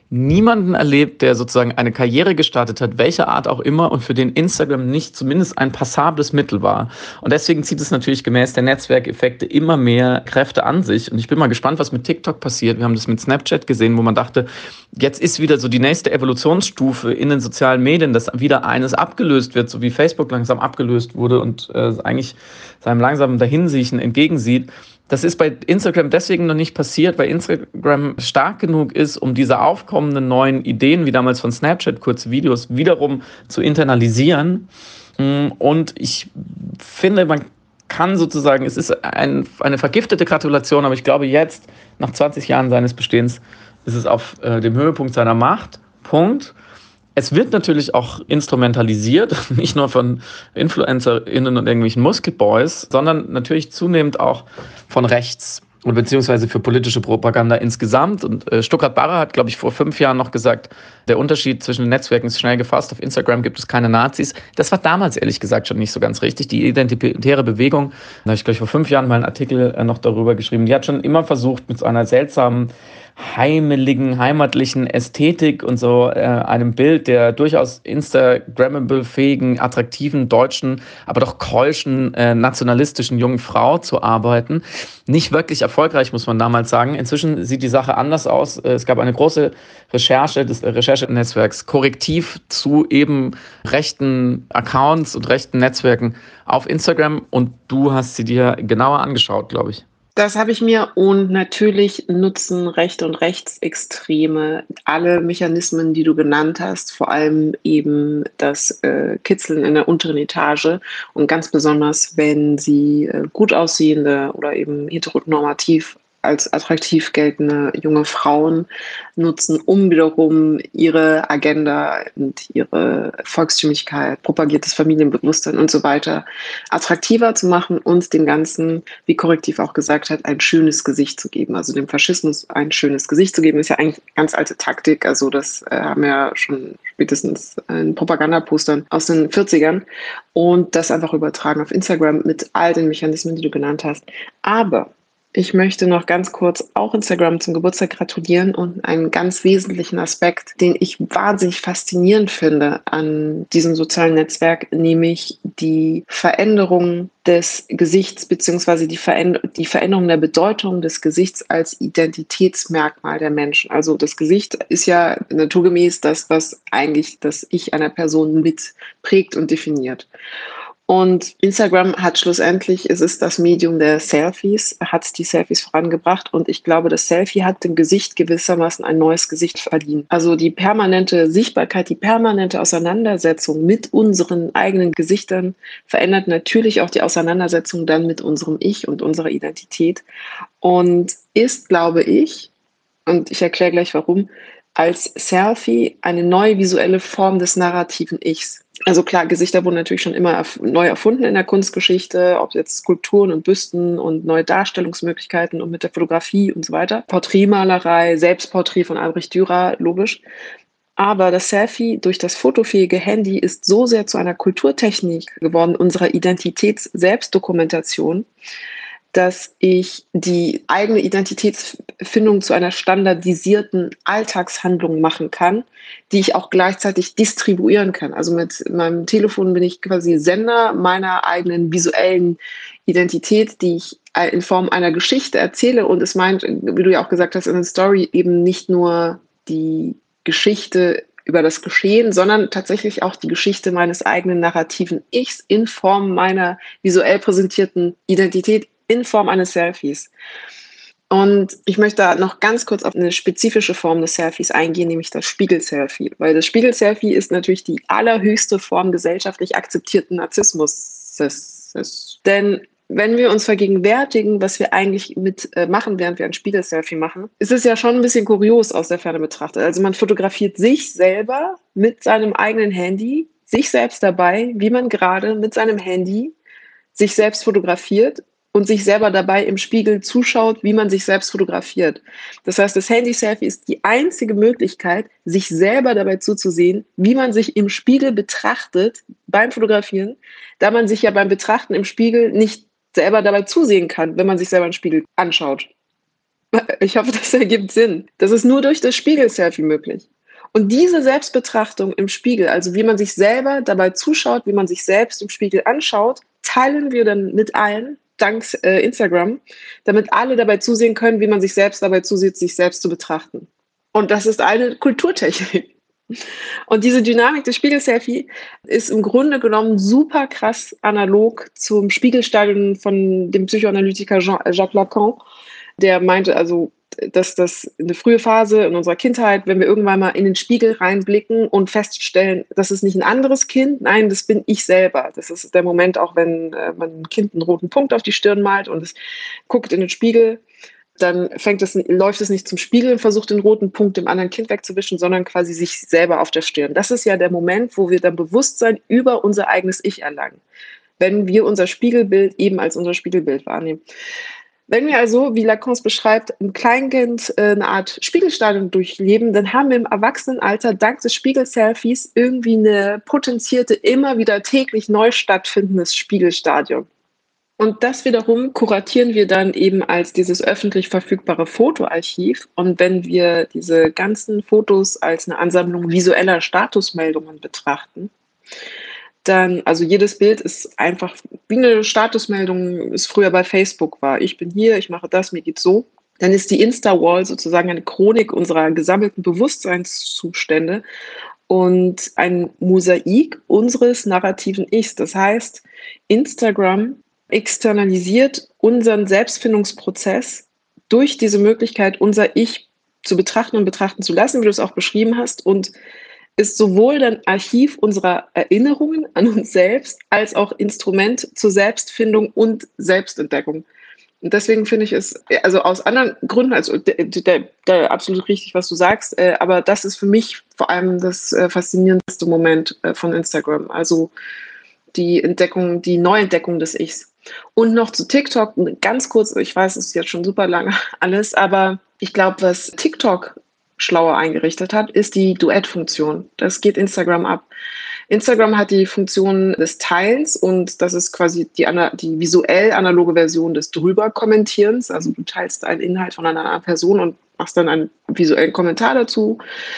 niemanden erlebt, der sozusagen eine Karriere gestartet hat, welcher Art auch immer, und für den Instagram nicht zumindest ein passables Mittel war. Und deswegen zieht es natürlich gemäß der Netzwerkeffekte immer mehr Kräfte an sich. Und ich bin mal gespannt, was mit TikTok passiert. Wir haben das mit Snapchat gesehen, wo man dachte, jetzt ist wieder so die nächste Evolutionsstufe in den sozialen Medien, dass wieder eines abgelöst wird, so wie Facebook langsam abgelöst wurde und eigentlich seinem langsamen Dahinsiechen entgegensieht. Das ist bei Instagram deswegen noch nicht passiert, weil Instagram stark genug ist, um diese aufkommenden neuen Ideen, wie damals von Snapchat, kurze Videos, wiederum zu internalisieren. Und ich finde, man kann sozusagen, es ist eine vergiftete Gratulation, aber ich glaube jetzt, nach 20 Jahren seines Bestehens, ist es auf dem Höhepunkt seiner Macht. Punkt. Es wird natürlich auch instrumentalisiert, nicht nur von InfluencerInnen und irgendwelchen Muskelboys, sondern natürlich zunehmend auch von rechts oder beziehungsweise für politische Propaganda insgesamt. Und Stuckrad-Barre hat, glaube ich, vor 5 Jahren noch gesagt, der Unterschied zwischen den Netzwerken ist schnell gefasst. Auf Instagram gibt es keine Nazis. Das war damals ehrlich gesagt schon nicht so ganz richtig. Die identitäre Bewegung, da habe ich, glaube ich, vor 5 Jahren mal einen Artikel noch darüber geschrieben, die hat schon immer versucht, mit so einer seltsamen heimatlichen Ästhetik und so einem Bild der durchaus Instagrammable-fähigen, attraktiven, deutschen, aber doch keuschen, nationalistischen jungen Frau zu arbeiten. Nicht wirklich erfolgreich, muss man damals sagen. Inzwischen sieht die Sache anders aus. Es gab eine große Recherche des Recherchenetzwerks Korrektiv zu eben rechten Accounts und rechten Netzwerken auf Instagram, und du hast sie dir genauer angeschaut, glaube ich. Das habe ich mir, und natürlich nutzen Rechte und Rechtsextreme alle Mechanismen, die du genannt hast, vor allem eben das Kitzeln in der unteren Etage, und ganz besonders, wenn sie gut aussehende oder eben heteronormativ als attraktiv geltende junge Frauen nutzen, um wiederum ihre Agenda und ihre Volkstümlichkeit, propagiertes Familienbewusstsein und so weiter attraktiver zu machen und dem Ganzen, wie Korrektiv auch gesagt hat, ein schönes Gesicht zu geben. Also dem Faschismus ein schönes Gesicht zu geben, ist ja eigentlich eine ganz alte Taktik. Also das haben wir ja schon spätestens in Propagandapostern aus den 40ern, und das einfach übertragen auf Instagram mit all den Mechanismen, die du genannt hast. Aber ich möchte noch ganz kurz auch Instagram zum Geburtstag gratulieren, und einen ganz wesentlichen Aspekt, den ich wahnsinnig faszinierend finde an diesem sozialen Netzwerk, nämlich die Veränderung des Gesichts beziehungsweise die Veränderung der Bedeutung des Gesichts als Identitätsmerkmal der Menschen. Also das Gesicht ist ja naturgemäß das, was eigentlich das Ich einer Person mitprägt und definiert. Und Instagram hat schlussendlich, es ist das Medium der Selfies, hat die Selfies vorangebracht, und ich glaube, das Selfie hat dem Gesicht gewissermaßen ein neues Gesicht verdient. Also die permanente Sichtbarkeit, die permanente Auseinandersetzung mit unseren eigenen Gesichtern verändert natürlich auch die Auseinandersetzung dann mit unserem Ich und unserer Identität, und ist, glaube ich, und ich erkläre gleich warum, als Selfie eine neue visuelle Form des narrativen Ichs. Also klar, Gesichter wurden natürlich schon immer neu erfunden in der Kunstgeschichte, ob jetzt Skulpturen und Büsten und neue Darstellungsmöglichkeiten und mit der Fotografie und so weiter. Porträtmalerei, Selbstporträt von Albrecht Dürer, logisch. Aber das Selfie durch das fotofähige Handy ist so sehr zu einer Kulturtechnik geworden, unserer Identitäts-Selbstdokumentation, dass ich die eigene Identitätsfindung zu einer standardisierten Alltagshandlung machen kann, die ich auch gleichzeitig distribuieren kann. Also mit meinem Telefon bin ich quasi Sender meiner eigenen visuellen Identität, die ich in Form einer Geschichte erzähle. Und es meint, wie du ja auch gesagt hast, in der Story eben nicht nur die Geschichte über das Geschehen, sondern tatsächlich auch die Geschichte meines eigenen narrativen Ichs in Form meiner visuell präsentierten Identität in Form eines Selfies. Und ich möchte da noch ganz kurz auf eine spezifische Form des Selfies eingehen, nämlich das Spiegel-Selfie. Weil das Spiegel-Selfie ist natürlich die allerhöchste Form gesellschaftlich akzeptierten Narzissmus. Denn wenn wir uns vergegenwärtigen, was wir eigentlich machen, während wir ein Spiegel-Selfie machen, ist es ja schon ein bisschen kurios aus der Ferne betrachtet. Also man fotografiert sich selber mit seinem eigenen Handy, sich selbst dabei, wie man gerade mit seinem Handy sich selbst fotografiert und sich selber dabei im Spiegel zuschaut, wie man sich selbst fotografiert. Das heißt, das Handy-Selfie ist die einzige Möglichkeit, sich selber dabei zuzusehen, wie man sich im Spiegel betrachtet beim Fotografieren, da man sich ja beim Betrachten im Spiegel nicht selber dabei zusehen kann, wenn man sich selber im Spiegel anschaut. Ich hoffe, das ergibt Sinn. Das ist nur durch das Spiegel-Selfie möglich. Und diese Selbstbetrachtung im Spiegel, also wie man sich selber dabei zuschaut, wie man sich selbst im Spiegel anschaut, teilen wir dann mit allen, dank Instagram, damit alle dabei zusehen können, wie man sich selbst dabei zusieht, sich selbst zu betrachten. Und das ist eine Kulturtechnik. Und diese Dynamik des Spiegel-Selfie ist im Grunde genommen super krass analog zum Spiegelstadion von dem Psychoanalytiker Jacques Lacan, der meinte also, dass das eine frühe Phase in unserer Kindheit, wenn wir irgendwann mal in den Spiegel reinblicken und feststellen, das ist nicht ein anderes Kind, nein, das bin ich selber. Das ist der Moment auch, wenn man ein Kind einen roten Punkt auf die Stirn malt und es guckt in den Spiegel, dann läuft es nicht zum Spiegel und versucht den roten Punkt dem anderen Kind wegzuwischen, sondern quasi sich selber auf der Stirn. Das ist ja der Moment, wo wir dann Bewusstsein über unser eigenes Ich erlangen, wenn wir unser Spiegelbild eben als unser Spiegelbild wahrnehmen. Wenn wir also, wie Lacan es beschreibt, im Kleinkind eine Art Spiegelstadium durchleben, dann haben wir im Erwachsenenalter dank des Spiegel-Selfies irgendwie eine potenzierte, immer wieder täglich neu stattfindendes Spiegelstadium. Und das wiederum kuratieren wir dann eben als dieses öffentlich verfügbare Fotoarchiv. Und wenn wir diese ganzen Fotos als eine Ansammlung visueller Statusmeldungen betrachten, dann, also jedes Bild ist einfach wie eine Statusmeldung, es früher bei Facebook war. Ich bin hier, ich mache das, mir geht's so. Dann ist die Insta-Wall sozusagen eine Chronik unserer gesammelten Bewusstseinszustände und ein Mosaik unseres narrativen Ichs. Das heißt, Instagram externalisiert unseren Selbstfindungsprozess durch diese Möglichkeit, unser Ich zu betrachten und betrachten zu lassen, wie du es auch beschrieben hast, und ist sowohl ein Archiv unserer Erinnerungen an uns selbst als auch Instrument zur Selbstfindung und Selbstentdeckung. Und deswegen finde ich es, also aus anderen Gründen, also der absolut richtig, was du sagst, aber das ist für mich vor allem das faszinierendste Moment von Instagram. Also die Entdeckung, die Neuentdeckung des Ichs. Und noch zu TikTok, ganz kurz, ich weiß, es ist jetzt schon super lange alles, aber ich glaube, was TikTok schlauer eingerichtet hat, ist die Duettfunktion. Das geht Instagram ab. Instagram hat die Funktion des Teilens und das ist quasi die visuell analoge Version des Drüber-Kommentierens. Also du teilst einen Inhalt von einer anderen Person und machst dann einen visuellen Kommentar dazu.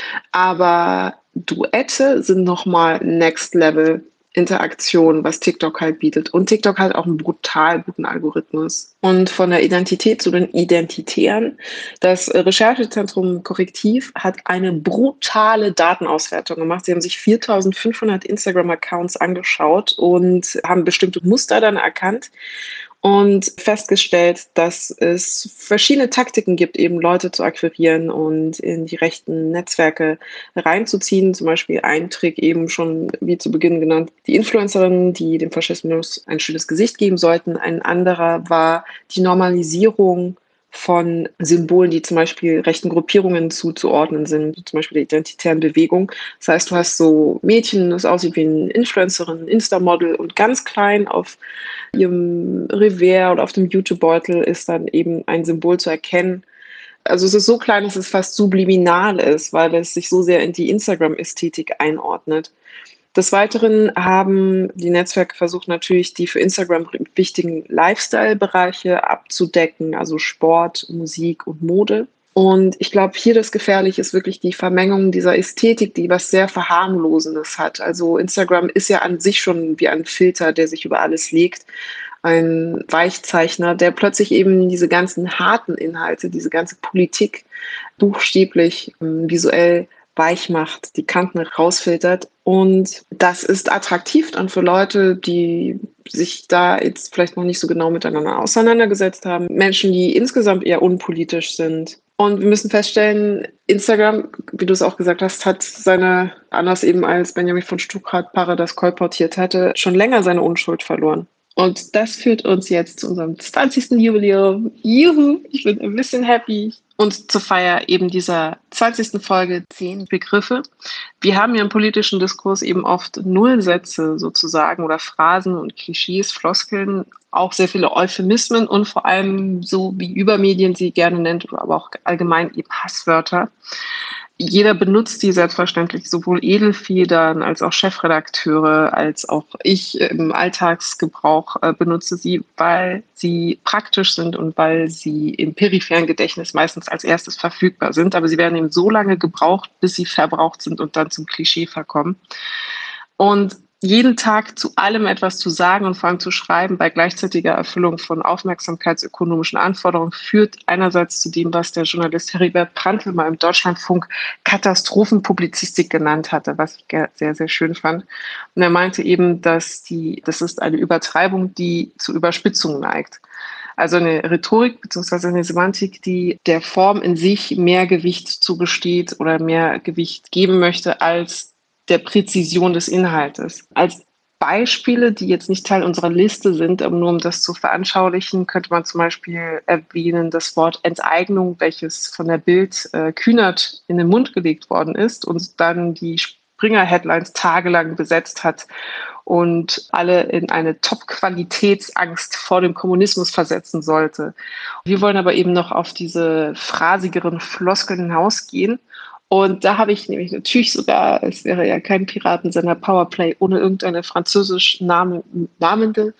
Aber Duette sind nochmal Next Level Interaktion, was TikTok halt bietet. Und TikTok hat auch einen brutal guten Algorithmus. Und von der Identität zu den Identitären, das Recherchezentrum Korrektiv hat eine brutale Datenauswertung gemacht. Sie haben sich 4.500 Instagram-Accounts angeschaut und haben bestimmte Muster dann erkannt und festgestellt, dass es verschiedene Taktiken gibt, eben Leute zu akquirieren und in die rechten Netzwerke reinzuziehen. Zum Beispiel ein Trick eben schon, wie zu Beginn genannt, die Influencerinnen, die dem Faschismus ein schönes Gesicht geben sollten. Ein anderer war die Normalisierung von Symbolen, die zum Beispiel rechten Gruppierungen zuzuordnen sind, zum Beispiel der identitären Bewegung. Das heißt, du hast so Mädchen, das aussieht wie eine Influencerin, ein Insta-Model und ganz klein auf ihrem Revers oder auf dem Jutebeutel ist dann eben ein Symbol zu erkennen. Also es ist so klein, dass es fast subliminal ist, weil es sich so sehr in die Instagram-Ästhetik einordnet. Des Weiteren haben die Netzwerke versucht, natürlich die für Instagram wichtigen Lifestyle-Bereiche abzudecken, also Sport, Musik und Mode. Und ich glaube, hier das Gefährliche ist wirklich die Vermengung dieser Ästhetik, die was sehr Verharmlosendes hat. Also Instagram ist ja an sich schon wie ein Filter, der sich über alles legt. Ein Weichzeichner, der plötzlich eben diese ganzen harten Inhalte, diese ganze Politik buchstäblich visuell weich macht, die Kanten rausfiltert. Und das ist attraktiv dann für Leute, die sich da jetzt vielleicht noch nicht so genau miteinander auseinandergesetzt haben. Menschen, die insgesamt eher unpolitisch sind. Und wir müssen feststellen, Instagram, wie du es auch gesagt hast, hat seine, anders eben als Benjamin von Stuckrad-Parra das kolportiert hatte, schon länger seine Unschuld verloren. Und das führt uns jetzt zu unserem 20. Jubiläum. Juhu, ich bin ein bisschen happy. Und zur Feier eben dieser 20. Folge 10 Begriffe. Wir haben ja im politischen Diskurs eben oft Nullsätze sozusagen oder Phrasen und Klischees, Floskeln, auch sehr viele Euphemismen und vor allem so wie Übermedien sie gerne nennt, aber auch allgemein eben Hasswörter. jeder benutzt die selbstverständlich, sowohl Edelfedern als auch Chefredakteure, als auch ich im Alltagsgebrauch benutze sie, weil sie praktisch sind und weil sie im peripheren Gedächtnis meistens als erstes verfügbar sind. Aber sie werden eben so lange gebraucht, bis sie verbraucht sind und dann zum Klischee verkommen. Und jeden Tag zu allem etwas zu sagen und vor allem zu schreiben bei gleichzeitiger Erfüllung von aufmerksamkeitsökonomischen Anforderungen führt einerseits zu dem, was der Journalist Heribert Prantl mal im Deutschlandfunk Katastrophenpublizistik genannt hatte, was ich sehr, sehr schön fand. Und er meinte eben, das ist eine Übertreibung, die zu Überspitzung neigt. Also eine Rhetorik bzw. eine Semantik, die der Form in sich mehr Gewicht zugesteht oder mehr Gewicht geben möchte als der Präzision des Inhaltes. Als Beispiele, die jetzt nicht Teil unserer Liste sind, aber nur um das zu veranschaulichen, könnte man zum Beispiel erwähnen das Wort Enteignung, welches von der Bild Kühnert in den Mund gelegt worden ist und dann die Springer-Headlines tagelang besetzt hat und alle in eine Top-Qualitätsangst vor dem Kommunismus versetzen sollte. Wir wollen aber eben noch auf diese phrasigeren Floskeln hinausgehen. Und da habe ich nämlich natürlich sogar, es wäre ja kein Piratensender Powerplay ohne irgendeine französisch namende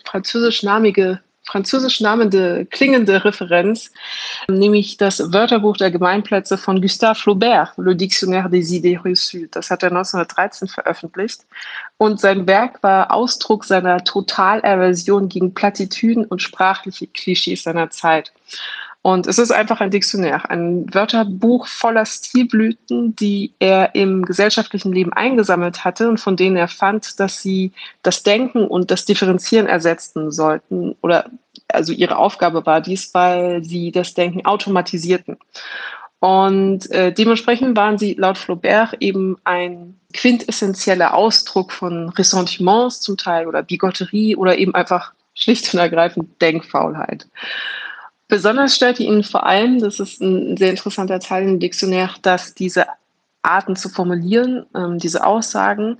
klingende Referenz, nämlich das Wörterbuch der Gemeinplätze von Gustave Flaubert, Le Dictionnaire des Idées reçues. Das hat er 1913 veröffentlicht. Und sein Werk war Ausdruck seiner Totalaversion gegen Plattitüden und sprachliche Klischees seiner Zeit. Und es ist einfach ein Dictionnaire, ein Wörterbuch voller Stilblüten, die er im gesellschaftlichen Leben eingesammelt hatte und von denen er fand, dass sie das Denken und das Differenzieren ersetzen sollten oder also ihre Aufgabe war dies, weil sie das Denken automatisierten. Und dementsprechend waren sie laut Flaubert eben ein quintessentieller Ausdruck von Ressentiments zum Teil oder Bigotterie oder eben einfach schlicht und ergreifend Denkfaulheit. Besonders störte ihn vor allem, das ist ein sehr interessanter Teil im Dictionnaire, dass diese Arten zu formulieren, diese Aussagen,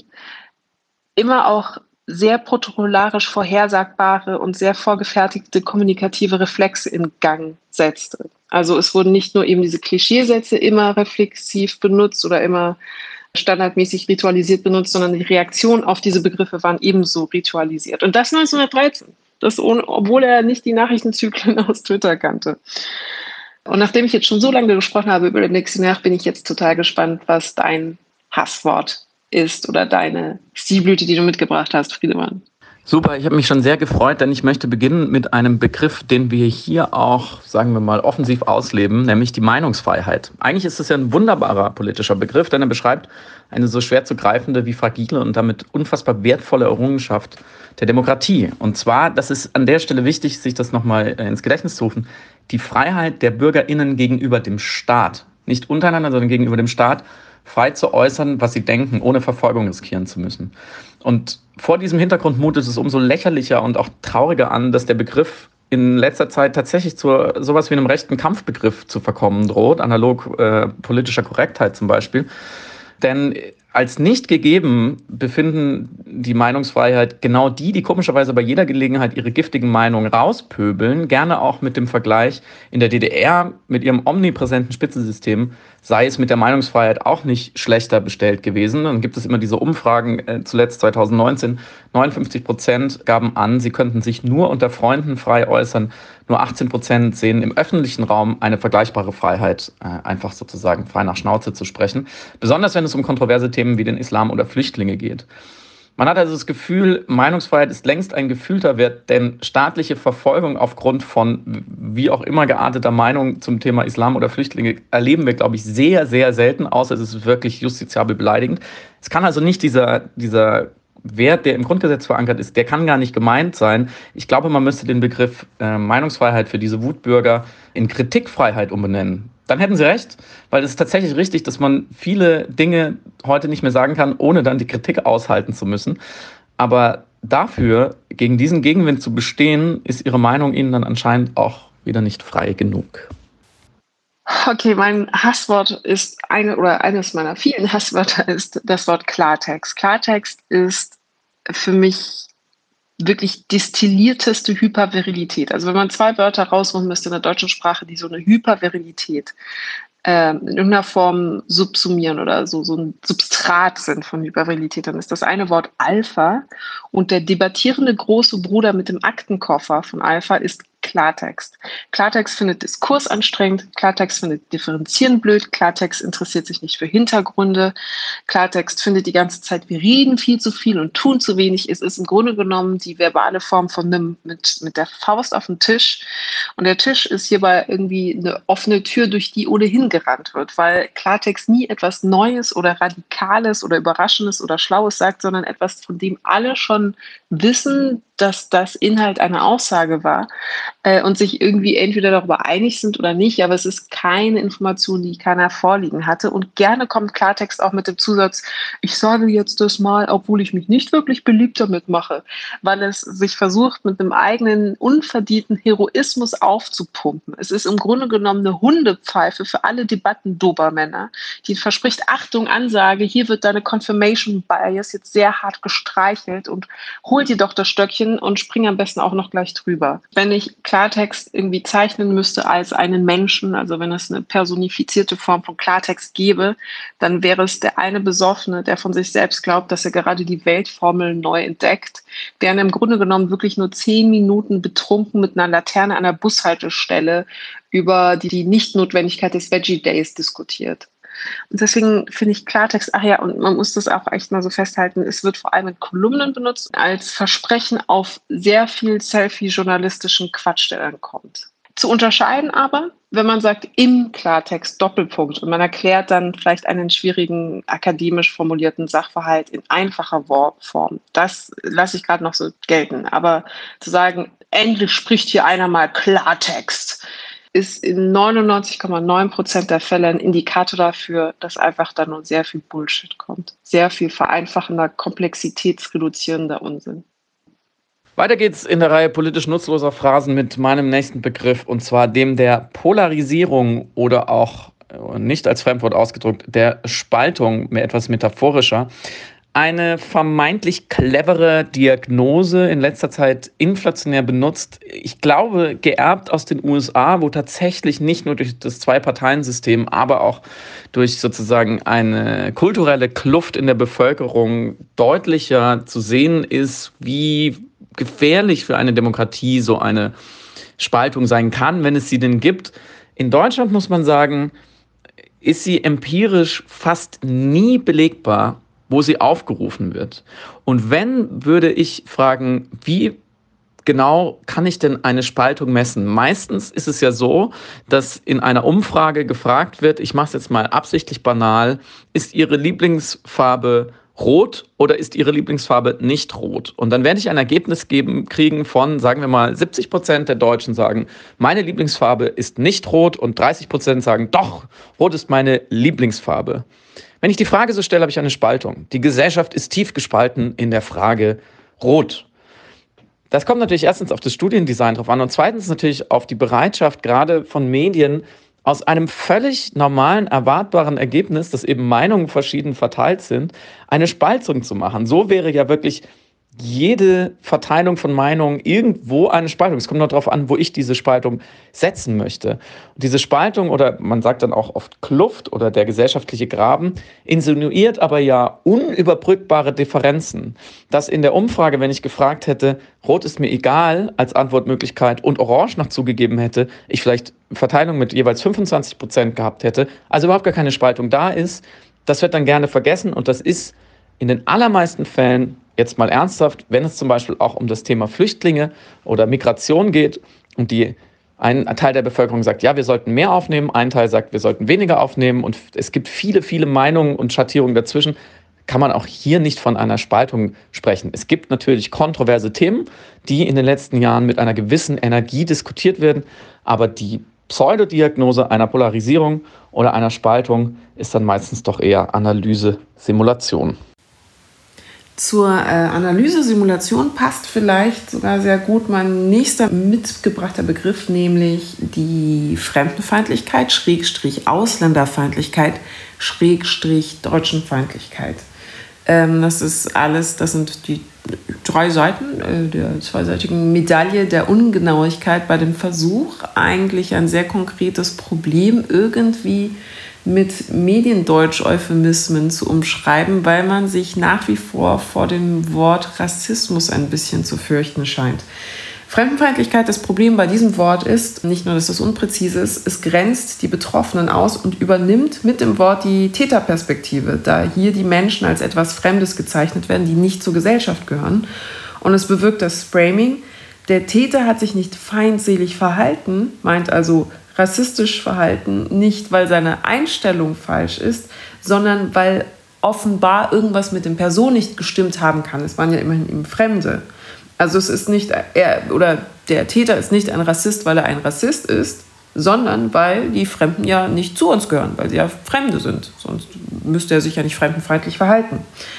immer auch sehr protokollarisch vorhersagbare und sehr vorgefertigte kommunikative Reflexe in Gang setzte. Also es wurden nicht nur eben diese Klischeesätze immer reflexiv benutzt oder immer standardmäßig ritualisiert benutzt, sondern die Reaktionen auf diese Begriffe waren ebenso ritualisiert. Und das 1913. Obwohl er nicht die Nachrichtenzyklen aus Twitter kannte. Und nachdem ich jetzt schon so lange gesprochen habe über den Dictionnaire, bin ich jetzt total gespannt, was dein Hasswort ist oder deine Stilblüte, die du mitgebracht hast, Friedemann. Super, ich habe mich schon sehr gefreut, denn ich möchte beginnen mit einem Begriff, den wir hier auch, sagen wir mal, offensiv ausleben, nämlich die Meinungsfreiheit. Eigentlich ist es ja ein wunderbarer politischer Begriff, denn er beschreibt eine so schwer zu greifende wie fragile und damit unfassbar wertvolle Errungenschaft der Demokratie. Und zwar, das ist an der Stelle wichtig, sich das nochmal ins Gedächtnis zu rufen, die Freiheit der BürgerInnen gegenüber dem Staat. Nicht untereinander, sondern gegenüber dem Staat, frei zu äußern, was sie denken, ohne Verfolgung riskieren zu müssen. Und vor diesem Hintergrund mutet es umso lächerlicher und auch trauriger an, dass der Begriff in letzter Zeit tatsächlich zu sowas wie einem rechten Kampfbegriff zu verkommen droht, analog politischer Korrektheit zum Beispiel. Denn als nicht gegeben befinden die Meinungsfreiheit genau die komischerweise bei jeder Gelegenheit ihre giftigen Meinungen rauspöbeln, gerne auch mit dem Vergleich in der DDR mit ihrem omnipräsenten Spitzensystem, sei es mit der Meinungsfreiheit auch nicht schlechter bestellt gewesen. Dann gibt es immer diese Umfragen, zuletzt 2019, 59% gaben an, sie könnten sich nur unter Freunden frei äußern. Nur 18% sehen im öffentlichen Raum eine vergleichbare Freiheit, einfach sozusagen frei nach Schnauze zu sprechen. Besonders wenn es um kontroverse Themen wie den Islam oder Flüchtlinge geht. Man hat also das Gefühl, Meinungsfreiheit ist längst ein gefühlter Wert, denn staatliche Verfolgung aufgrund von wie auch immer gearteter Meinung zum Thema Islam oder Flüchtlinge erleben wir, glaube ich, sehr, sehr selten, außer es ist wirklich justiziabel beleidigend. Es kann also nicht dieser Wert, der im Grundgesetz verankert ist, der kann gar nicht gemeint sein. Ich glaube, man müsste den Begriff Meinungsfreiheit für diese Wutbürger in Kritikfreiheit umbenennen. Dann hätten Sie recht, weil es ist tatsächlich richtig, dass man viele Dinge heute nicht mehr sagen kann, ohne dann die Kritik aushalten zu müssen. Aber dafür, gegen diesen Gegenwind zu bestehen, ist Ihre Meinung Ihnen dann anscheinend auch wieder nicht frei genug. Okay, mein Hasswort ist eines meiner vielen Hasswörter ist das Wort Klartext. Klartext ist für mich wirklich destillierteste Hypervirilität. Also wenn man zwei Wörter rausholen müsste in der deutschen Sprache, die so eine Hypervirilität in irgendeiner Form subsumieren oder so ein Substrat sind von Hyperrealität, dann ist das eine Wort Alpha und der debattierende große Bruder mit dem Aktenkoffer von Alpha ist Klartext. Klartext findet Diskurs anstrengend, Klartext findet Differenzieren blöd, Klartext interessiert sich nicht für Hintergründe, Klartext findet die ganze Zeit, wir reden viel zu viel und tun zu wenig. Es ist im Grunde genommen die verbale Form von mit der Faust auf den Tisch. Und der Tisch ist hierbei irgendwie eine offene Tür, durch die ohnehin gerannt wird, weil Klartext nie etwas Neues oder Radikales oder Überraschendes oder Schlaues sagt, sondern etwas, von dem alle schon wissen, dass das Inhalt einer Aussage war und sich irgendwie entweder darüber einig sind oder nicht, aber es ist keine Information, die keiner vorliegen hatte. Und gerne kommt Klartext auch mit dem Zusatz, ich sage jetzt das mal, obwohl ich mich nicht wirklich beliebt damit mache, weil es sich versucht, mit einem eigenen unverdienten Heroismus aufzupumpen. Es ist im Grunde genommen eine Hundepfeife für alle Debatten-Dobermänner, die verspricht, Achtung, Ansage, hier wird deine Confirmation Bias jetzt sehr hart gestreichelt und hol dir doch das Stöckchen und spring am besten auch noch gleich drüber. Wenn ich Klartext irgendwie zeichnen müsste als einen Menschen, also wenn es eine personifizierte Form von Klartext gäbe, dann wäre es der eine Besoffene, der von sich selbst glaubt, dass er gerade die Weltformel neu entdeckt, der im Grunde genommen wirklich nur 10 Minuten betrunken mit einer Laterne an der Bushaltestelle über die Nichtnotwendigkeit des Veggie Days diskutiert. Und deswegen finde ich Klartext, und man muss das auch echt mal so festhalten, es wird vor allem in Kolumnen benutzt, als Versprechen auf sehr viel selfie-journalistischen Quatsch, der dann kommt. Zu unterscheiden aber, wenn man sagt, im Klartext Doppelpunkt und man erklärt dann vielleicht einen schwierigen, akademisch formulierten Sachverhalt in einfacher Form. Das lasse ich gerade noch so gelten. Aber zu sagen, endlich spricht hier einer mal Klartext, ist in 99,9% der Fälle ein Indikator dafür, dass einfach da nur sehr viel Bullshit kommt. Sehr viel vereinfachender, komplexitätsreduzierender Unsinn. Weiter geht's in der Reihe politisch nutzloser Phrasen mit meinem nächsten Begriff, und zwar dem der Polarisierung oder auch, nicht als Fremdwort ausgedrückt, der Spaltung, mehr etwas metaphorischer. Eine vermeintlich clevere Diagnose, in letzter Zeit inflationär benutzt. Ich glaube, geerbt aus den USA, wo tatsächlich nicht nur durch das Zwei-Parteien-System, aber auch durch sozusagen eine kulturelle Kluft in der Bevölkerung deutlicher zu sehen ist, wie gefährlich für eine Demokratie so eine Spaltung sein kann, wenn es sie denn gibt. In Deutschland muss man sagen, ist sie empirisch fast nie belegbar, wo sie aufgerufen wird. Und wenn, würde ich fragen, wie genau kann ich denn eine Spaltung messen? Meistens ist es ja so, dass in einer Umfrage gefragt wird, ich mache es jetzt mal absichtlich banal, ist Ihre Lieblingsfarbe rot oder ist Ihre Lieblingsfarbe nicht rot? Und dann werde ich ein Ergebnis kriegen von, sagen wir mal, 70% der Deutschen sagen, meine Lieblingsfarbe ist nicht rot, und 30% sagen, doch, rot ist meine Lieblingsfarbe. Wenn ich die Frage so stelle, habe ich eine Spaltung. Die Gesellschaft ist tief gespalten in der Frage rot. Das kommt natürlich erstens auf das Studiendesign drauf an und zweitens natürlich auf die Bereitschaft, gerade von Medien, aus einem völlig normalen, erwartbaren Ergebnis, dass eben Meinungen verschieden verteilt sind, eine Spaltung zu machen. So wäre ja wirklich jede Verteilung von Meinungen irgendwo eine Spaltung. Es kommt nur darauf an, wo ich diese Spaltung setzen möchte. Und diese Spaltung, oder man sagt dann auch oft Kluft oder der gesellschaftliche Graben, insinuiert aber ja unüberbrückbare Differenzen. Dass in der Umfrage, wenn ich gefragt hätte, rot ist mir egal als Antwortmöglichkeit und orange noch zugegeben hätte, ich vielleicht Verteilung mit jeweils 25% gehabt hätte, also überhaupt gar keine Spaltung da ist, das wird dann gerne vergessen, und das ist in den allermeisten Fällen, jetzt mal ernsthaft, wenn es zum Beispiel auch um das Thema Flüchtlinge oder Migration geht und ein Teil der Bevölkerung sagt, ja, wir sollten mehr aufnehmen, ein Teil sagt, wir sollten weniger aufnehmen, und es gibt viele, viele Meinungen und Schattierungen dazwischen, kann man auch hier nicht von einer Spaltung sprechen. Es gibt natürlich kontroverse Themen, die in den letzten Jahren mit einer gewissen Energie diskutiert werden, aber die Pseudodiagnose einer Polarisierung oder einer Spaltung ist dann meistens doch eher Analyse-Simulation. Zur Analyse-Simulation passt vielleicht sogar sehr gut mein nächster mitgebrachter Begriff, nämlich die Fremdenfeindlichkeit, / Ausländerfeindlichkeit, / Deutschenfeindlichkeit. Das ist alles, das sind die 3 Seiten der zweiseitigen Medaille der Ungenauigkeit bei dem Versuch, eigentlich ein sehr konkretes Problem irgendwie mit Mediendeutsch-Euphemismen zu umschreiben, weil man sich nach wie vor dem Wort Rassismus ein bisschen zu fürchten scheint. Fremdenfeindlichkeit, das Problem bei diesem Wort ist, nicht nur, dass es unpräzise ist, es grenzt die Betroffenen aus und übernimmt mit dem Wort die Täterperspektive, da hier die Menschen als etwas Fremdes gezeichnet werden, die nicht zur Gesellschaft gehören. Und es bewirkt das Framing. Der Täter hat sich nicht feindselig verhalten, meint also rassistisch verhalten, nicht weil seine Einstellung falsch ist, sondern weil offenbar irgendwas mit der Person nicht gestimmt haben kann. Es waren ja immerhin ihm Fremde. Also es ist nicht der Täter ist nicht ein Rassist, weil er ein Rassist ist, sondern weil die Fremden ja nicht zu uns gehören, weil sie ja Fremde sind. Sonst müsste er sich ja nicht fremdenfeindlich verhalten.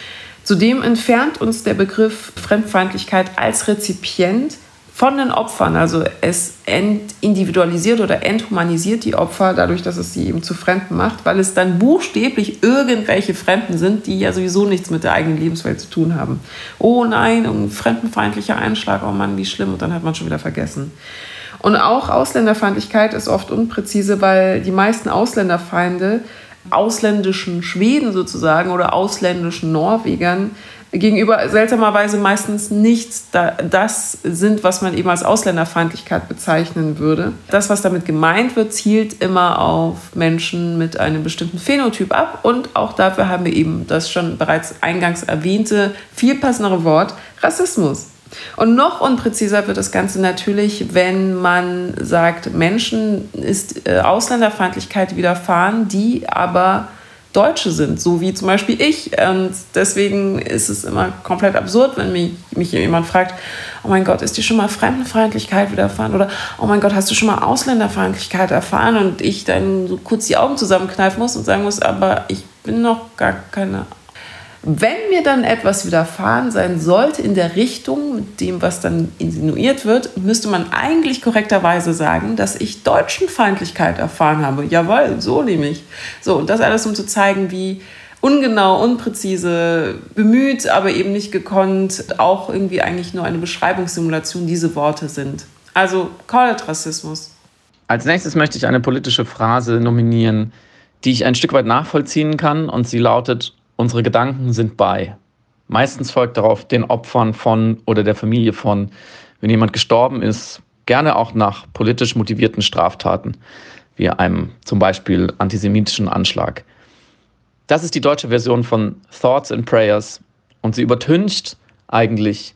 Zudem entfernt uns der Begriff Fremdenfeindlichkeit als Rezipient von den Opfern. Also es individualisiert oder enthumanisiert die Opfer dadurch, dass es sie eben zu Fremden macht, weil es dann buchstäblich irgendwelche Fremden sind, die ja sowieso nichts mit der eigenen Lebenswelt zu tun haben. Oh nein, ein fremdenfeindlicher Einschlag, oh Mann, wie schlimm, und dann hat man schon wieder vergessen. Und auch Ausländerfeindlichkeit ist oft unpräzise, weil die meisten Ausländerfeinde ausländischen Schweden sozusagen oder ausländischen Norwegern gegenüber seltsamerweise meistens nicht das sind, was man eben als Ausländerfeindlichkeit bezeichnen würde. Das, was damit gemeint wird, zielt immer auf Menschen mit einem bestimmten Phänotyp ab. Und auch dafür haben wir eben das schon bereits eingangs erwähnte, viel passendere Wort, Rassismus. Und noch unpräziser wird das Ganze natürlich, wenn man sagt, Menschen ist Ausländerfeindlichkeit widerfahren, die aber Deutsche sind, so wie zum Beispiel ich. Und deswegen ist es immer komplett absurd, wenn mich jemand fragt, oh mein Gott, ist dir schon mal Fremdenfeindlichkeit widerfahren? Oder oh mein Gott, hast du schon mal Ausländerfeindlichkeit erfahren? Und ich dann so kurz die Augen zusammenkneifen muss und sagen muss, aber ich bin noch gar keine. Wenn mir dann etwas widerfahren sein sollte in der Richtung mit dem, was dann insinuiert wird, müsste man eigentlich korrekterweise sagen, dass ich Deutschenfeindlichkeit erfahren habe. Jawohl, so nämlich. So, und das alles, um zu zeigen, wie ungenau, unpräzise, bemüht, aber eben nicht gekonnt, auch irgendwie eigentlich nur eine Beschreibungssimulation diese Worte sind. Also, call it Rassismus. Als nächstes möchte ich eine politische Phrase nominieren, die ich ein Stück weit nachvollziehen kann, und sie lautet: Unsere Gedanken sind bei. Meistens folgt darauf den Opfern von oder der Familie von, wenn jemand gestorben ist, gerne auch nach politisch motivierten Straftaten, wie einem zum Beispiel antisemitischen Anschlag. Das ist die deutsche Version von Thoughts and Prayers, und sie übertüncht eigentlich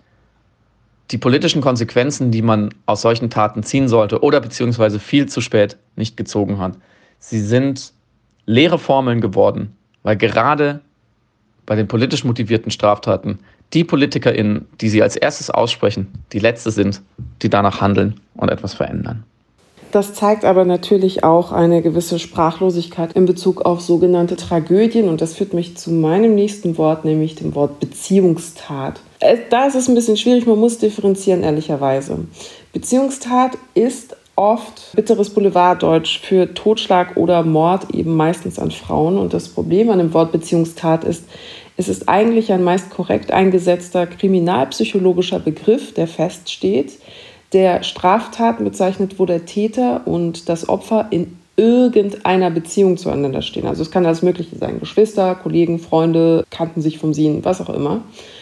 die politischen Konsequenzen, die man aus solchen Taten ziehen sollte oder beziehungsweise viel zu spät nicht gezogen hat. Sie sind leere Formeln geworden, weil gerade bei den politisch motivierten Straftaten die PolitikerInnen, die sie als erstes aussprechen, die Letzte sind, die danach handeln und etwas verändern. Das zeigt aber natürlich auch eine gewisse Sprachlosigkeit in Bezug auf sogenannte Tragödien. Und das führt mich zu meinem nächsten Wort, nämlich dem Wort Beziehungstat. Da ist es ein bisschen schwierig, man muss differenzieren, ehrlicherweise. Beziehungstat ist oft bitteres Boulevarddeutsch für Totschlag oder Mord, eben meistens an Frauen. Und das Problem an dem Wort Beziehungstat ist, es ist eigentlich ein meist korrekt eingesetzter kriminalpsychologischer Begriff, der feststeht, der Straftaten bezeichnet, wo der Täter und das Opfer in irgendeiner Beziehung zueinander stehen. Also es kann alles Mögliche sein, Geschwister, Kollegen, Freunde, kannten sich vom Sehen, was auch immer.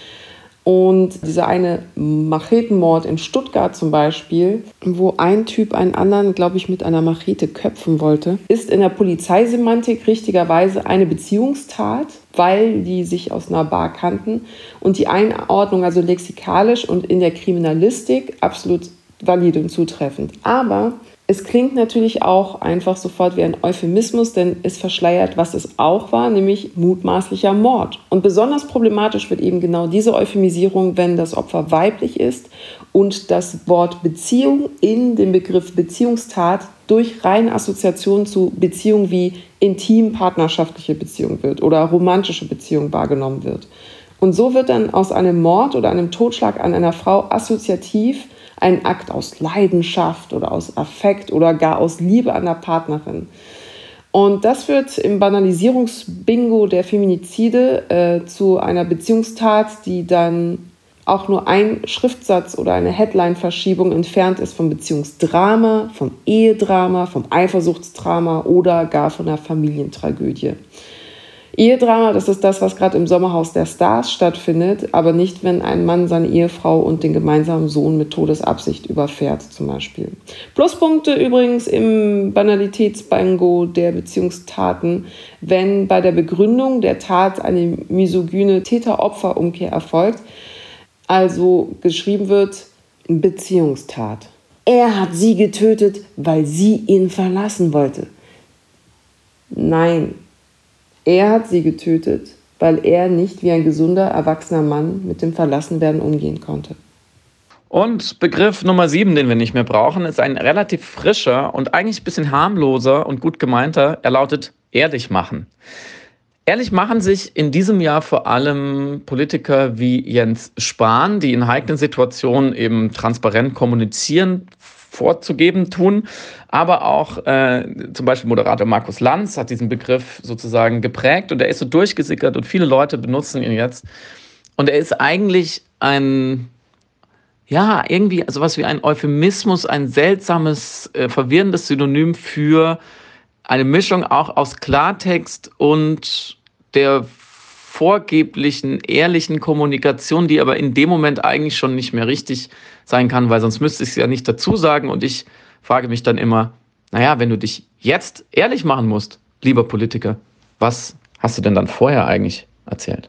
Und dieser eine Machetenmord in Stuttgart zum Beispiel, wo ein Typ einen anderen, glaube ich, mit einer Machete köpfen wollte, ist in der Polizeisemantik richtigerweise eine Beziehungstat, weil die sich aus einer Bar kannten. Und die Einordnung, also lexikalisch und in der Kriminalistik, absolut valid und zutreffend. Aber es klingt natürlich auch einfach sofort wie ein Euphemismus, denn es verschleiert, was es auch war, nämlich mutmaßlicher Mord. Und besonders problematisch wird eben genau diese Euphemisierung, wenn das Opfer weiblich ist und das Wort Beziehung in dem Begriff Beziehungstat durch reine Assoziation zu Beziehung wie intim-partnerschaftliche Beziehung wird oder romantische Beziehung wahrgenommen wird. Und so wird dann aus einem Mord oder einem Totschlag an einer Frau assoziativ ein Akt aus Leidenschaft oder aus Affekt oder gar aus Liebe an der Partnerin. Und das führt im Banalisierungsbingo der Feminizide zu einer Beziehungstat, die dann auch nur ein Schriftsatz oder eine Headline-Verschiebung entfernt ist vom Beziehungsdrama, vom Ehedrama, vom Eifersuchtsdrama oder gar von einer Familientragödie. Ehedrama, das ist das, was gerade im Sommerhaus der Stars stattfindet, aber nicht, wenn ein Mann seine Ehefrau und den gemeinsamen Sohn mit Todesabsicht überfährt zum Beispiel. Pluspunkte übrigens im Banalitätsbingo der Beziehungstaten, wenn bei der Begründung der Tat eine misogyne Täter-Opfer-Umkehr erfolgt, also geschrieben wird, Beziehungstat. Er hat sie getötet, weil sie ihn verlassen wollte. Nein. Er hat sie getötet, weil er nicht wie ein gesunder, erwachsener Mann mit dem Verlassenwerden umgehen konnte. Und Begriff Nummer 7, den wir nicht mehr brauchen, ist ein relativ frischer und eigentlich ein bisschen harmloser und gut gemeinter. Er lautet ehrlich machen. Ehrlich machen sich in diesem Jahr vor allem Politiker wie Jens Spahn, die in heiklen Situationen eben transparent kommunizieren, vorzugeben tun, aber auch zum Beispiel Moderator Markus Lanz hat diesen Begriff sozusagen geprägt und er ist so durchgesickert und viele Leute benutzen ihn jetzt. Und er ist eigentlich irgendwie sowas wie ein Euphemismus, ein seltsames, verwirrendes Synonym für eine Mischung auch aus Klartext und der vorgeblichen, ehrlichen Kommunikation, die aber in dem Moment eigentlich schon nicht mehr richtig sein kann, weil sonst müsste ich es ja nicht dazu sagen. Und ich frage mich dann immer, wenn du dich jetzt ehrlich machen musst, lieber Politiker, was hast du denn dann vorher eigentlich erzählt?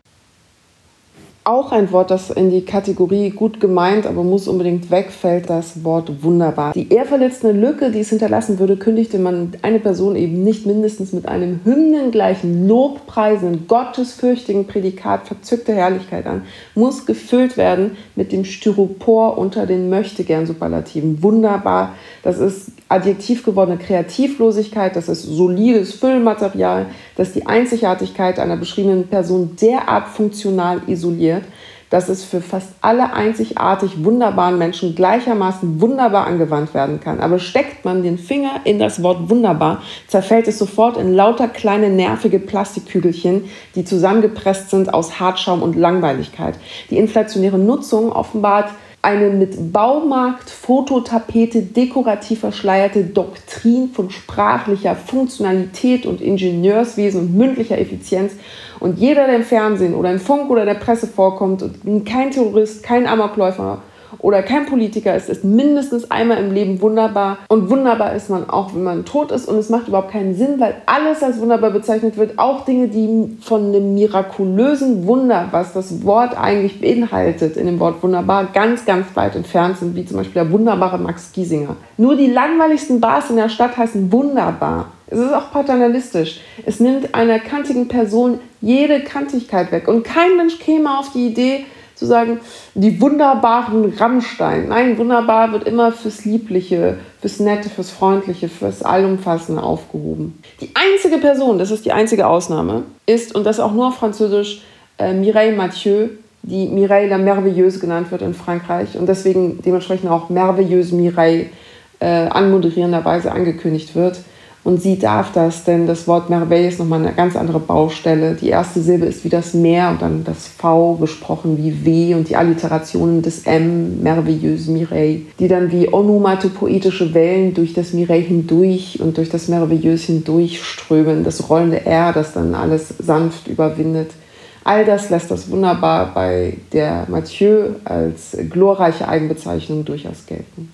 Auch ein Wort, das in die Kategorie gut gemeint, aber muss unbedingt wegfällt, das Wort wunderbar. Die ehrverletzende Lücke, die es hinterlassen würde, kündigte man eine Person eben nicht mindestens mit einem hymnengleichen, lobpreisenden, gottesfürchtigen Prädikat verzückte Herrlichkeit an, muss gefüllt werden mit dem Styropor unter den Möchtegern-Superlativen. Wunderbar, das ist adjektiv gewordene Kreativlosigkeit, das ist solides Füllmaterial, das die Einzigartigkeit einer beschriebenen Person derart funktional isoliert, dass es für fast alle einzigartig wunderbaren Menschen gleichermaßen wunderbar angewandt werden kann. Aber steckt man den Finger in das Wort wunderbar, zerfällt es sofort in lauter kleine nervige Plastikkügelchen, die zusammengepresst sind aus Hartschaum und Langweiligkeit. Die inflationäre Nutzung offenbart eine mit Baumarkt-Fototapete dekorativ verschleierte Doktrin von sprachlicher Funktionalität und Ingenieurswesen und mündlicher Effizienz. Und jeder, der im Fernsehen oder im Funk oder in der Presse vorkommt und kein Terrorist, kein Amokläufer oder kein Politiker ist mindestens einmal im Leben wunderbar. Und wunderbar ist man auch, wenn man tot ist. Und es macht überhaupt keinen Sinn, weil alles als wunderbar bezeichnet wird. Auch Dinge, die von einem mirakulösen Wunder, was das Wort eigentlich beinhaltet, in dem Wort wunderbar, ganz, ganz weit entfernt sind. Wie zum Beispiel der wunderbare Max Giesinger. Nur die langweiligsten Bars in der Stadt heißen wunderbar. Es ist auch paternalistisch. Es nimmt einer kantigen Person jede Kantigkeit weg. Und kein Mensch käme auf die Idee, zu sagen, die wunderbaren Rammstein. Nein, wunderbar wird immer fürs Liebliche, fürs Nette, fürs Freundliche, fürs Allumfassende aufgehoben. Die einzige Person, das ist die einzige Ausnahme, ist, und das auch nur auf Französisch, Mireille Mathieu, die Mireille la Merveilleuse genannt wird in Frankreich und deswegen dementsprechend auch Merveilleuse Mireille anmoderierenderweise angekündigt wird. Und sie darf das, denn das Wort Merveille ist nochmal eine ganz andere Baustelle. Die erste Silbe ist wie das Meer und dann das V gesprochen wie W und die Alliterationen des M, Merveilleuse Mireille, die dann wie onomatopoetische Wellen durch das Mireille hindurch und durch das Merveilleuse hindurch strömen. Das rollende R, das dann alles sanft überwindet. All das lässt das wunderbar bei der Mathieu als glorreiche Eigenbezeichnung durchaus gelten.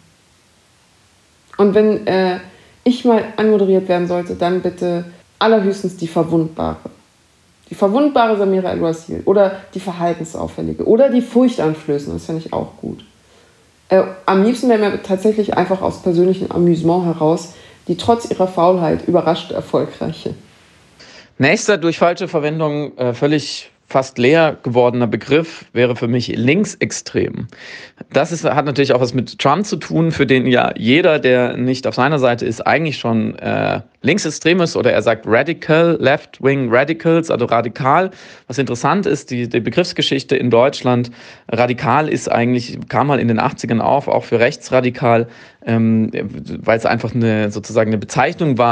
Und wenn ich mal anmoderiert werden sollte, dann bitte allerhöchstens die Verwundbare. Die verwundbare Samira El-Wasil oder die verhaltensauffällige oder die furchteinflößende, das finde ich auch gut. Am liebsten wäre mir tatsächlich einfach aus persönlichem Amüsement heraus die trotz ihrer Faulheit überrascht erfolgreiche. Nächster durch falsche Verwendung völlig fast leer gewordener Begriff wäre für mich linksextrem. Das hat natürlich auch was mit Trump zu tun, für den ja jeder, der nicht auf seiner Seite ist, eigentlich schon linksextrem ist oder er sagt radical, left-wing radicals, also radikal. Was interessant ist, die Begriffsgeschichte in Deutschland, radikal ist eigentlich, kam mal in den 80ern auf, auch für rechtsradikal, weil es einfach sozusagen eine Bezeichnung war,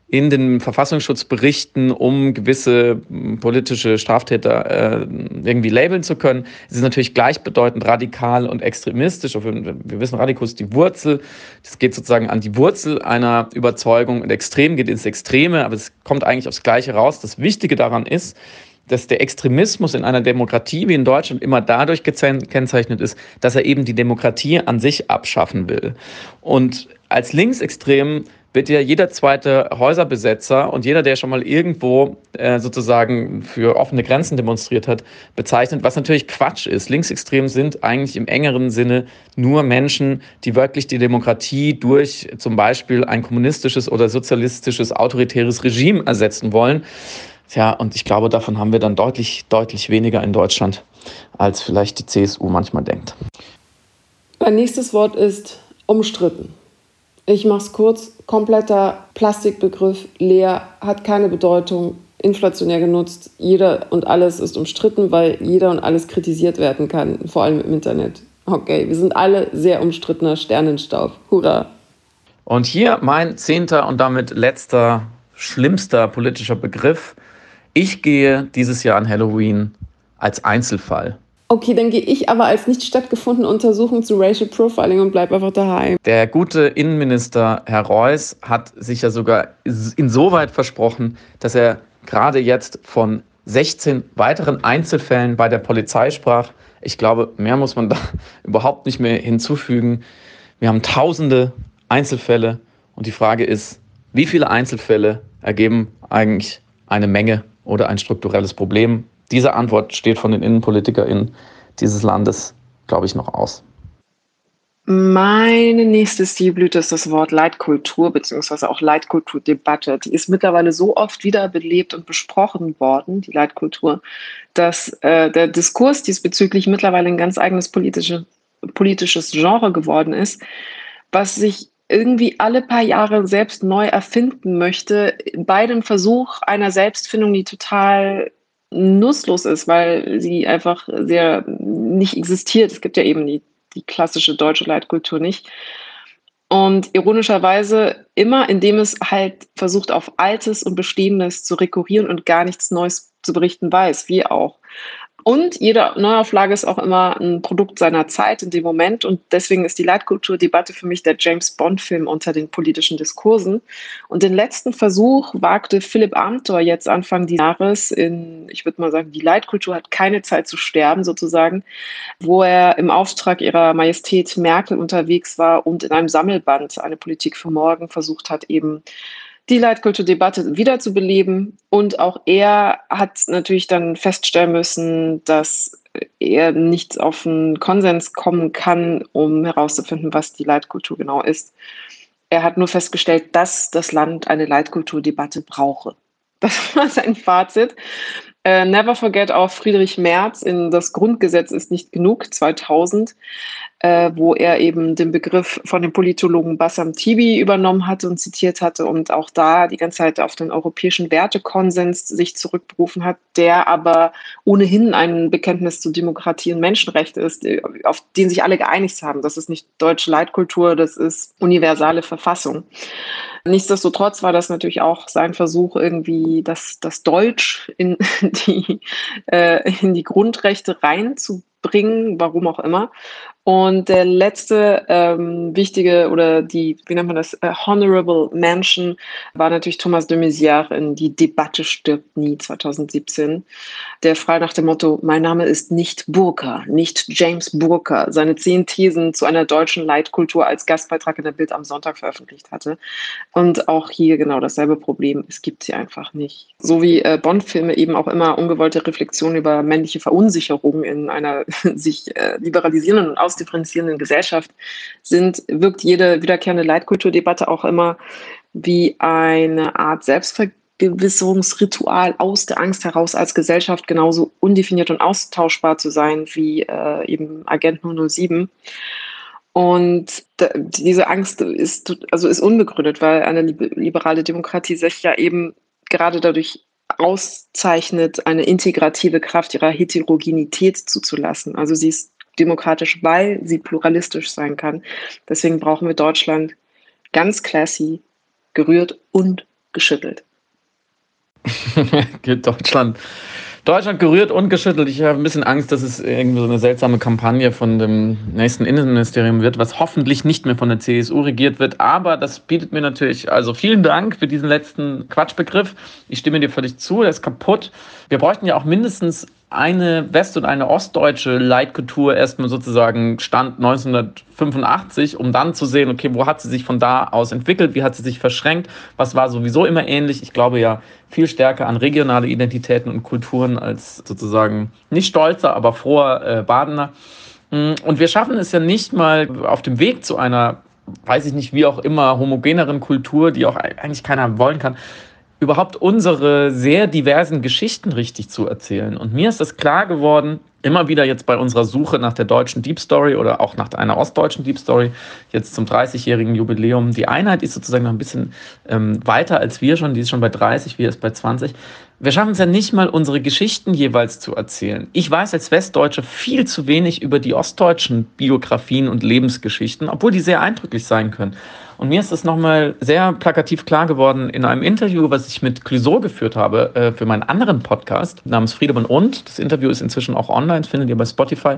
in den Verfassungsschutzberichten, um gewisse politische Straftäter irgendwie labeln zu können. Es ist natürlich gleichbedeutend radikal und extremistisch. Wir wissen, Radikal ist die Wurzel. Das geht sozusagen an die Wurzel einer Überzeugung und extrem geht ins Extreme, aber es kommt eigentlich aufs Gleiche raus. Das Wichtige daran ist, dass der Extremismus in einer Demokratie wie in Deutschland immer dadurch gekennzeichnet ist, dass er eben die Demokratie an sich abschaffen will. Und als Linksextrem wird ja jeder zweite Häuserbesetzer und jeder, der schon mal irgendwo sozusagen für offene Grenzen demonstriert hat, bezeichnet, was natürlich Quatsch ist. Linksextrem sind eigentlich im engeren Sinne nur Menschen, die wirklich die Demokratie durch zum Beispiel ein kommunistisches oder sozialistisches, autoritäres Regime ersetzen wollen. Tja, und ich glaube, davon haben wir dann deutlich weniger in Deutschland, als vielleicht die CSU manchmal denkt. Mein nächstes Wort ist umstritten. Ich mache es kurz. Kompletter Plastikbegriff, leer, hat keine Bedeutung, inflationär genutzt. Jeder und alles ist umstritten, weil jeder und alles kritisiert werden kann, vor allem im Internet. Okay, wir sind alle sehr umstrittener Sternenstaub. Hurra! Und hier mein 10. und damit letzter, schlimmster politischer Begriff. Ich gehe dieses Jahr an Halloween als Einzelfall. Okay, dann gehe ich aber als nicht stattgefundene Untersuchung zu Racial Profiling und bleibe einfach daheim. Der gute Innenminister Herr Reuss hat sich ja sogar insoweit versprochen, dass er gerade jetzt von 16 weiteren Einzelfällen bei der Polizei sprach. Ich glaube, mehr muss man da überhaupt nicht mehr hinzufügen. Wir haben tausende Einzelfälle und die Frage ist, wie viele Einzelfälle ergeben eigentlich eine Menge oder ein strukturelles Problem? Diese Antwort steht von den InnenpolitikerInnen dieses Landes, glaube ich, noch aus. Meine nächste Stilblüte ist das Wort Leitkultur beziehungsweise auch Leitkulturdebatte. Die ist mittlerweile so oft wiederbelebt und besprochen worden, die Leitkultur, dass der Diskurs diesbezüglich mittlerweile ein ganz eigenes politisches Genre geworden ist, was sich irgendwie alle paar Jahre selbst neu erfinden möchte, bei dem Versuch einer Selbstfindung, die total nutzlos ist, weil sie einfach sehr nicht existiert. Es gibt ja eben die klassische deutsche Leitkultur nicht. Und ironischerweise immer, indem es halt versucht, auf Altes und Bestehendes zu rekurrieren und gar nichts Neues zu berichten weiß, wie auch. Und jede Neuauflage ist auch immer ein Produkt seiner Zeit in dem Moment. Und deswegen ist die Leitkulturdebatte für mich der James-Bond-Film unter den politischen Diskursen. Und den letzten Versuch wagte Philipp Amthor jetzt Anfang dieses Jahres ich würde mal sagen, die Leitkultur hat keine Zeit zu sterben sozusagen, wo er im Auftrag ihrer Majestät Merkel unterwegs war und in einem Sammelband Eine Politik für morgen versucht hat, eben die Leitkulturdebatte wiederzubeleben. Und auch er hat natürlich dann feststellen müssen, dass er nicht auf einen Konsens kommen kann, um herauszufinden, was die Leitkultur genau ist. Er hat nur festgestellt, dass das Land eine Leitkulturdebatte brauche. Das war sein Fazit. Never forget auch Friedrich Merz in Das Grundgesetz ist nicht genug, 2000, wo er eben den Begriff von dem Politologen Bassam Tibi übernommen hatte und zitiert hatte und auch da die ganze Zeit auf den europäischen Wertekonsens sich zurückberufen hat, der aber ohnehin ein Bekenntnis zu Demokratie und Menschenrechte ist, auf den sich alle geeinigt haben. Das ist nicht deutsche Leitkultur, das ist universale Verfassung. Nichtsdestotrotz war das natürlich auch sein Versuch, irgendwie das Deutsch in die Grundrechte reinzubringen, warum auch immer. Und der letzte wichtige oder wie nennt man das, Honorable Mention war natürlich Thomas de Maizière in Die Debatte stirbt nie 2017, der frei nach dem Motto, mein Name ist nicht Burka, nicht James Burka, seine 10 Thesen zu einer deutschen Leitkultur als Gastbeitrag in der Bild am Sonntag veröffentlicht hatte. Und auch hier genau dasselbe Problem, es gibt sie einfach nicht. So wie Bond-Filme eben auch immer ungewollte Reflexionen über männliche Verunsicherung in einer sich liberalisierenden und ausdifferenzierenden Gesellschaft wirkt jede wiederkehrende Leitkulturdebatte auch immer wie eine Art Selbstvergewisserungsritual aus der Angst heraus, als Gesellschaft genauso undefiniert und austauschbar zu sein wie eben Agent 007. Und diese Angst ist unbegründet, weil eine liberale Demokratie sich ja eben gerade dadurch auszeichnet, eine integrative Kraft ihrer Heterogenität zuzulassen. Also sie ist demokratisch, weil sie pluralistisch sein kann. Deswegen brauchen wir Deutschland ganz classy, gerührt und geschüttelt? Deutschland gerührt und geschüttelt. Ich habe ein bisschen Angst, dass es irgendwie so eine seltsame Kampagne von dem nächsten Innenministerium wird, was hoffentlich nicht mehr von der CSU regiert wird. Aber das bietet mir natürlich, also vielen Dank für diesen letzten Quatschbegriff. Ich stimme dir völlig zu, der ist kaputt. Wir bräuchten ja auch mindestens eine west- und eine ostdeutsche Leitkultur erstmal sozusagen Stand 1985, um dann zu sehen, okay, wo hat sie sich von da aus entwickelt, wie hat sie sich verschränkt, was war sowieso immer ähnlich. Ich glaube ja viel stärker an regionale Identitäten und Kulturen als sozusagen nicht stolzer, aber froher Badener. Und wir schaffen es ja nicht mal auf dem Weg zu einer, weiß ich nicht, wie auch immer, homogeneren Kultur, die auch eigentlich keiner wollen kann, überhaupt unsere sehr diversen Geschichten richtig zu erzählen. Und mir ist das klar geworden, immer wieder jetzt bei unserer Suche nach der deutschen Deep Story oder auch nach einer ostdeutschen Deep Story, jetzt zum 30-jährigen Jubiläum. Die Einheit ist sozusagen noch ein bisschen weiter als wir schon, die ist schon bei 30, wir ist bei 20. Wir schaffen es ja nicht mal, unsere Geschichten jeweils zu erzählen. Ich weiß als Westdeutsche viel zu wenig über die ostdeutschen Biografien und Lebensgeschichten, obwohl die sehr eindrücklich sein können. Und mir ist das nochmal sehr plakativ klar geworden in einem Interview, was ich mit Clouseau geführt habe für meinen anderen Podcast namens Friedemann und. Das Interview ist inzwischen auch online, das findet ihr bei Spotify.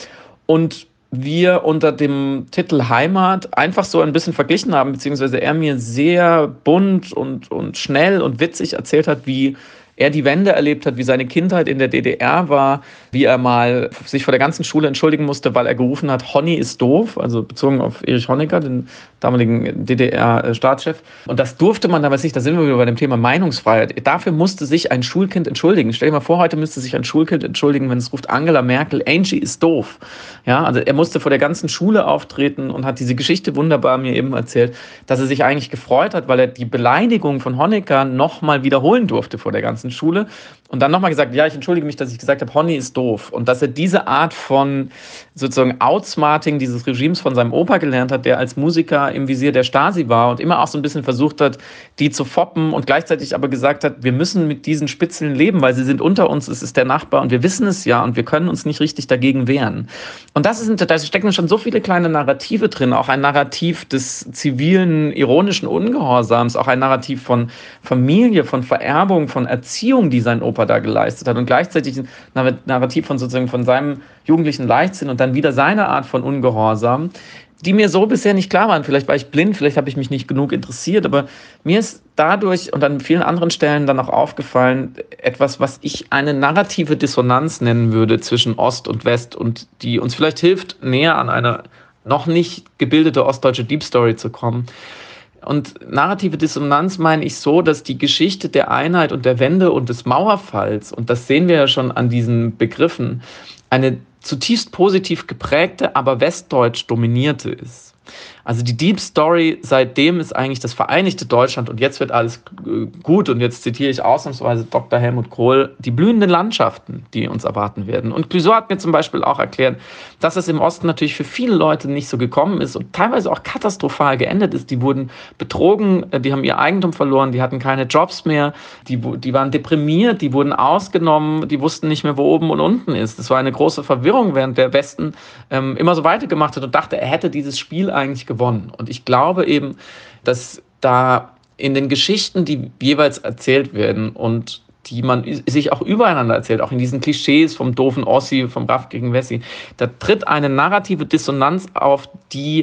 Und wir unter dem Titel Heimat einfach so ein bisschen verglichen haben, beziehungsweise er mir sehr bunt und schnell und witzig erzählt hat, wie er die Wende erlebt hat, wie seine Kindheit in der DDR war, wie er mal sich vor der ganzen Schule entschuldigen musste, weil er gerufen hat, Honny ist doof, also bezogen auf Erich Honecker, den damaligen DDR-Staatschef. Und das durfte man damals nicht, da sind wir wieder bei dem Thema Meinungsfreiheit. Dafür musste sich ein Schulkind entschuldigen. Stell dir mal vor, heute müsste sich ein Schulkind entschuldigen, wenn es ruft, Angela Merkel, Angie ist doof. Ja, also er musste vor der ganzen Schule auftreten und hat diese Geschichte wunderbar mir eben erzählt, dass er sich eigentlich gefreut hat, weil er die Beleidigung von Honecker nochmal wiederholen durfte vor der ganzen Schule und dann nochmal gesagt, ja, ich entschuldige mich, dass ich gesagt habe, Honey ist doof. Und dass er diese Art von sozusagen Outsmarting dieses Regimes von seinem Opa gelernt hat, der als Musiker im Visier der Stasi war und immer auch so ein bisschen versucht hat, die zu foppen und gleichzeitig aber gesagt hat, wir müssen mit diesen Spitzeln leben, weil sie sind unter uns, es ist der Nachbar und wir wissen es ja und wir können uns nicht richtig dagegen wehren. Und da stecken schon so viele kleine Narrative drin, auch ein Narrativ des zivilen, ironischen Ungehorsams, auch ein Narrativ von Familie, von Vererbung, von Erziehung, die sein Opa da geleistet hat und gleichzeitig ein Narrativ von sozusagen von seinem jugendlichen Leichtsinn und dann wieder seine Art von Ungehorsam, die mir so bisher nicht klar waren. Vielleicht war ich blind, vielleicht habe ich mich nicht genug interessiert, aber mir ist dadurch und an vielen anderen Stellen dann auch aufgefallen, etwas, was ich eine narrative Dissonanz nennen würde zwischen Ost und West und die uns vielleicht hilft, näher an eine noch nicht gebildete ostdeutsche Deep Story zu kommen. Und narrative Dissonanz meine ich so, dass die Geschichte der Einheit und der Wende und des Mauerfalls, und das sehen wir ja schon an diesen Begriffen, eine zutiefst positiv geprägte, aber westdeutsch dominierte ist. Also die Deep Story seitdem ist eigentlich das vereinigte Deutschland und jetzt wird alles gut und jetzt zitiere ich ausnahmsweise Dr. Helmut Kohl, die blühenden Landschaften, die uns erwarten werden. Und Clouseau hat mir zum Beispiel auch erklärt, dass es im Osten natürlich für viele Leute nicht so gekommen ist und teilweise auch katastrophal geendet ist. Die wurden betrogen, die haben ihr Eigentum verloren, die hatten keine Jobs mehr, die waren deprimiert, die wurden ausgenommen, die wussten nicht mehr, wo oben und unten ist. Das war eine große Verwirrung, während der Westen immer so weitergemacht hat und dachte, er hätte dieses Spiel eigentlich gewonnen. Und ich glaube eben, dass da in den Geschichten, die jeweils erzählt werden und die man sich auch übereinander erzählt, auch in diesen Klischees vom doofen Ossi, vom Raff gegen Wessi, da tritt eine narrative Dissonanz auf die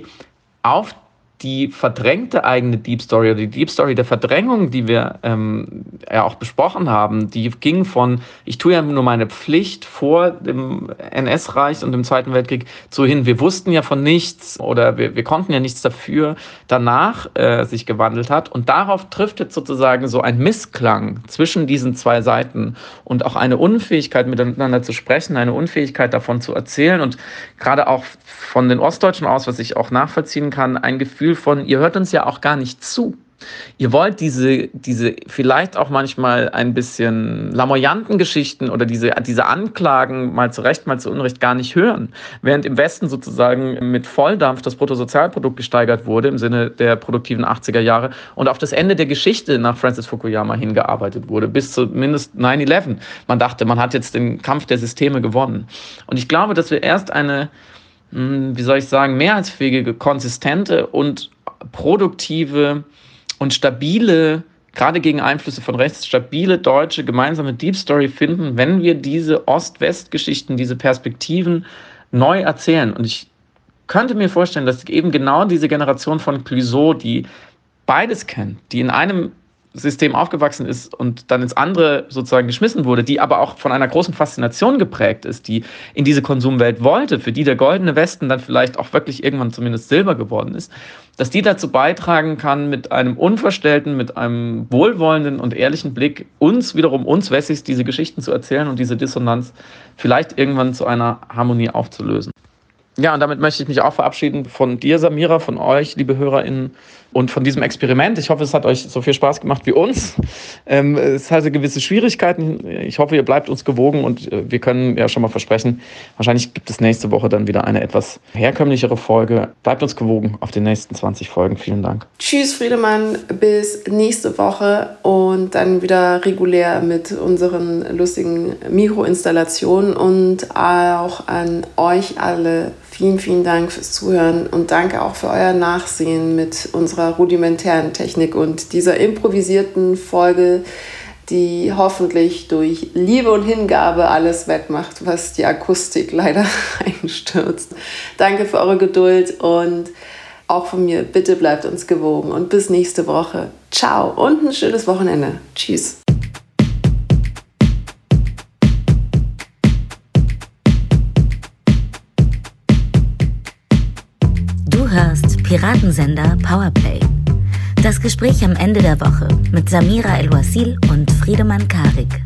verdrängte eigene Deep Story oder die Deep Story der Verdrängung, die wir ja auch besprochen haben, die ging von, ich tue ja nur meine Pflicht vor dem NS-Reich und dem Zweiten Weltkrieg zu hin, wir wussten ja von nichts oder wir konnten ja nichts dafür, danach sich gewandelt hat und darauf trifft jetzt sozusagen so ein Missklang zwischen diesen zwei Seiten und auch eine Unfähigkeit miteinander zu sprechen, eine Unfähigkeit davon zu erzählen und gerade auch von den Ostdeutschen aus, was ich auch nachvollziehen kann, ein Gefühl von, ihr hört uns ja auch gar nicht zu. Ihr wollt diese vielleicht auch manchmal ein bisschen lamoyanten Geschichten oder diese Anklagen mal zu Recht, mal zu Unrecht gar nicht hören. Während im Westen sozusagen mit Volldampf das Bruttosozialprodukt gesteigert wurde im Sinne der produktiven 80er Jahre und auf das Ende der Geschichte nach Francis Fukuyama hingearbeitet wurde, bis zumindest 9/11. Man dachte, man hat jetzt den Kampf der Systeme gewonnen. Und ich glaube, dass wir erst eine mehrheitsfähige, konsistente und produktive und stabile gerade gegen Einflüsse von rechts stabile deutsche gemeinsame Deep Story finden, wenn wir diese Ost-West-Geschichten, diese Perspektiven neu erzählen. Und ich könnte mir vorstellen, dass eben genau diese Generation von Clouseau, die beides kennt, die in einem System aufgewachsen ist und dann ins andere sozusagen geschmissen wurde, die aber auch von einer großen Faszination geprägt ist, die in diese Konsumwelt wollte, für die der goldene Westen dann vielleicht auch wirklich irgendwann zumindest Silber geworden ist, dass die dazu beitragen kann, mit einem unverstellten, mit einem wohlwollenden und ehrlichen Blick uns Wessis diese Geschichten zu erzählen und diese Dissonanz vielleicht irgendwann zu einer Harmonie aufzulösen. Ja, und damit möchte ich mich auch verabschieden von dir, Samira, von euch, liebe HörerInnen, und von diesem Experiment. Ich hoffe, es hat euch so viel Spaß gemacht wie uns. Es hatte gewisse Schwierigkeiten. Ich hoffe, ihr bleibt uns gewogen und wir können ja schon mal versprechen, wahrscheinlich gibt es nächste Woche dann wieder eine etwas herkömmlichere Folge. Bleibt uns gewogen auf den nächsten 20 Folgen. Vielen Dank. Tschüss, Friedemann, bis nächste Woche und dann wieder regulär mit unseren lustigen Mikroinstallationen und auch an euch alle. Vielen, vielen Dank fürs Zuhören und danke auch für euer Nachsehen mit unserer rudimentären Technik und dieser improvisierten Folge, die hoffentlich durch Liebe und Hingabe alles wettmacht, was die Akustik leider einstürzt. Danke für eure Geduld und auch von mir, bitte bleibt uns gewogen und bis nächste Woche. Ciao und ein schönes Wochenende. Tschüss. Du hörst Piratensender Powerplay. Das Gespräch am Ende der Woche mit Samira El-Wasil und Friedemann Karik.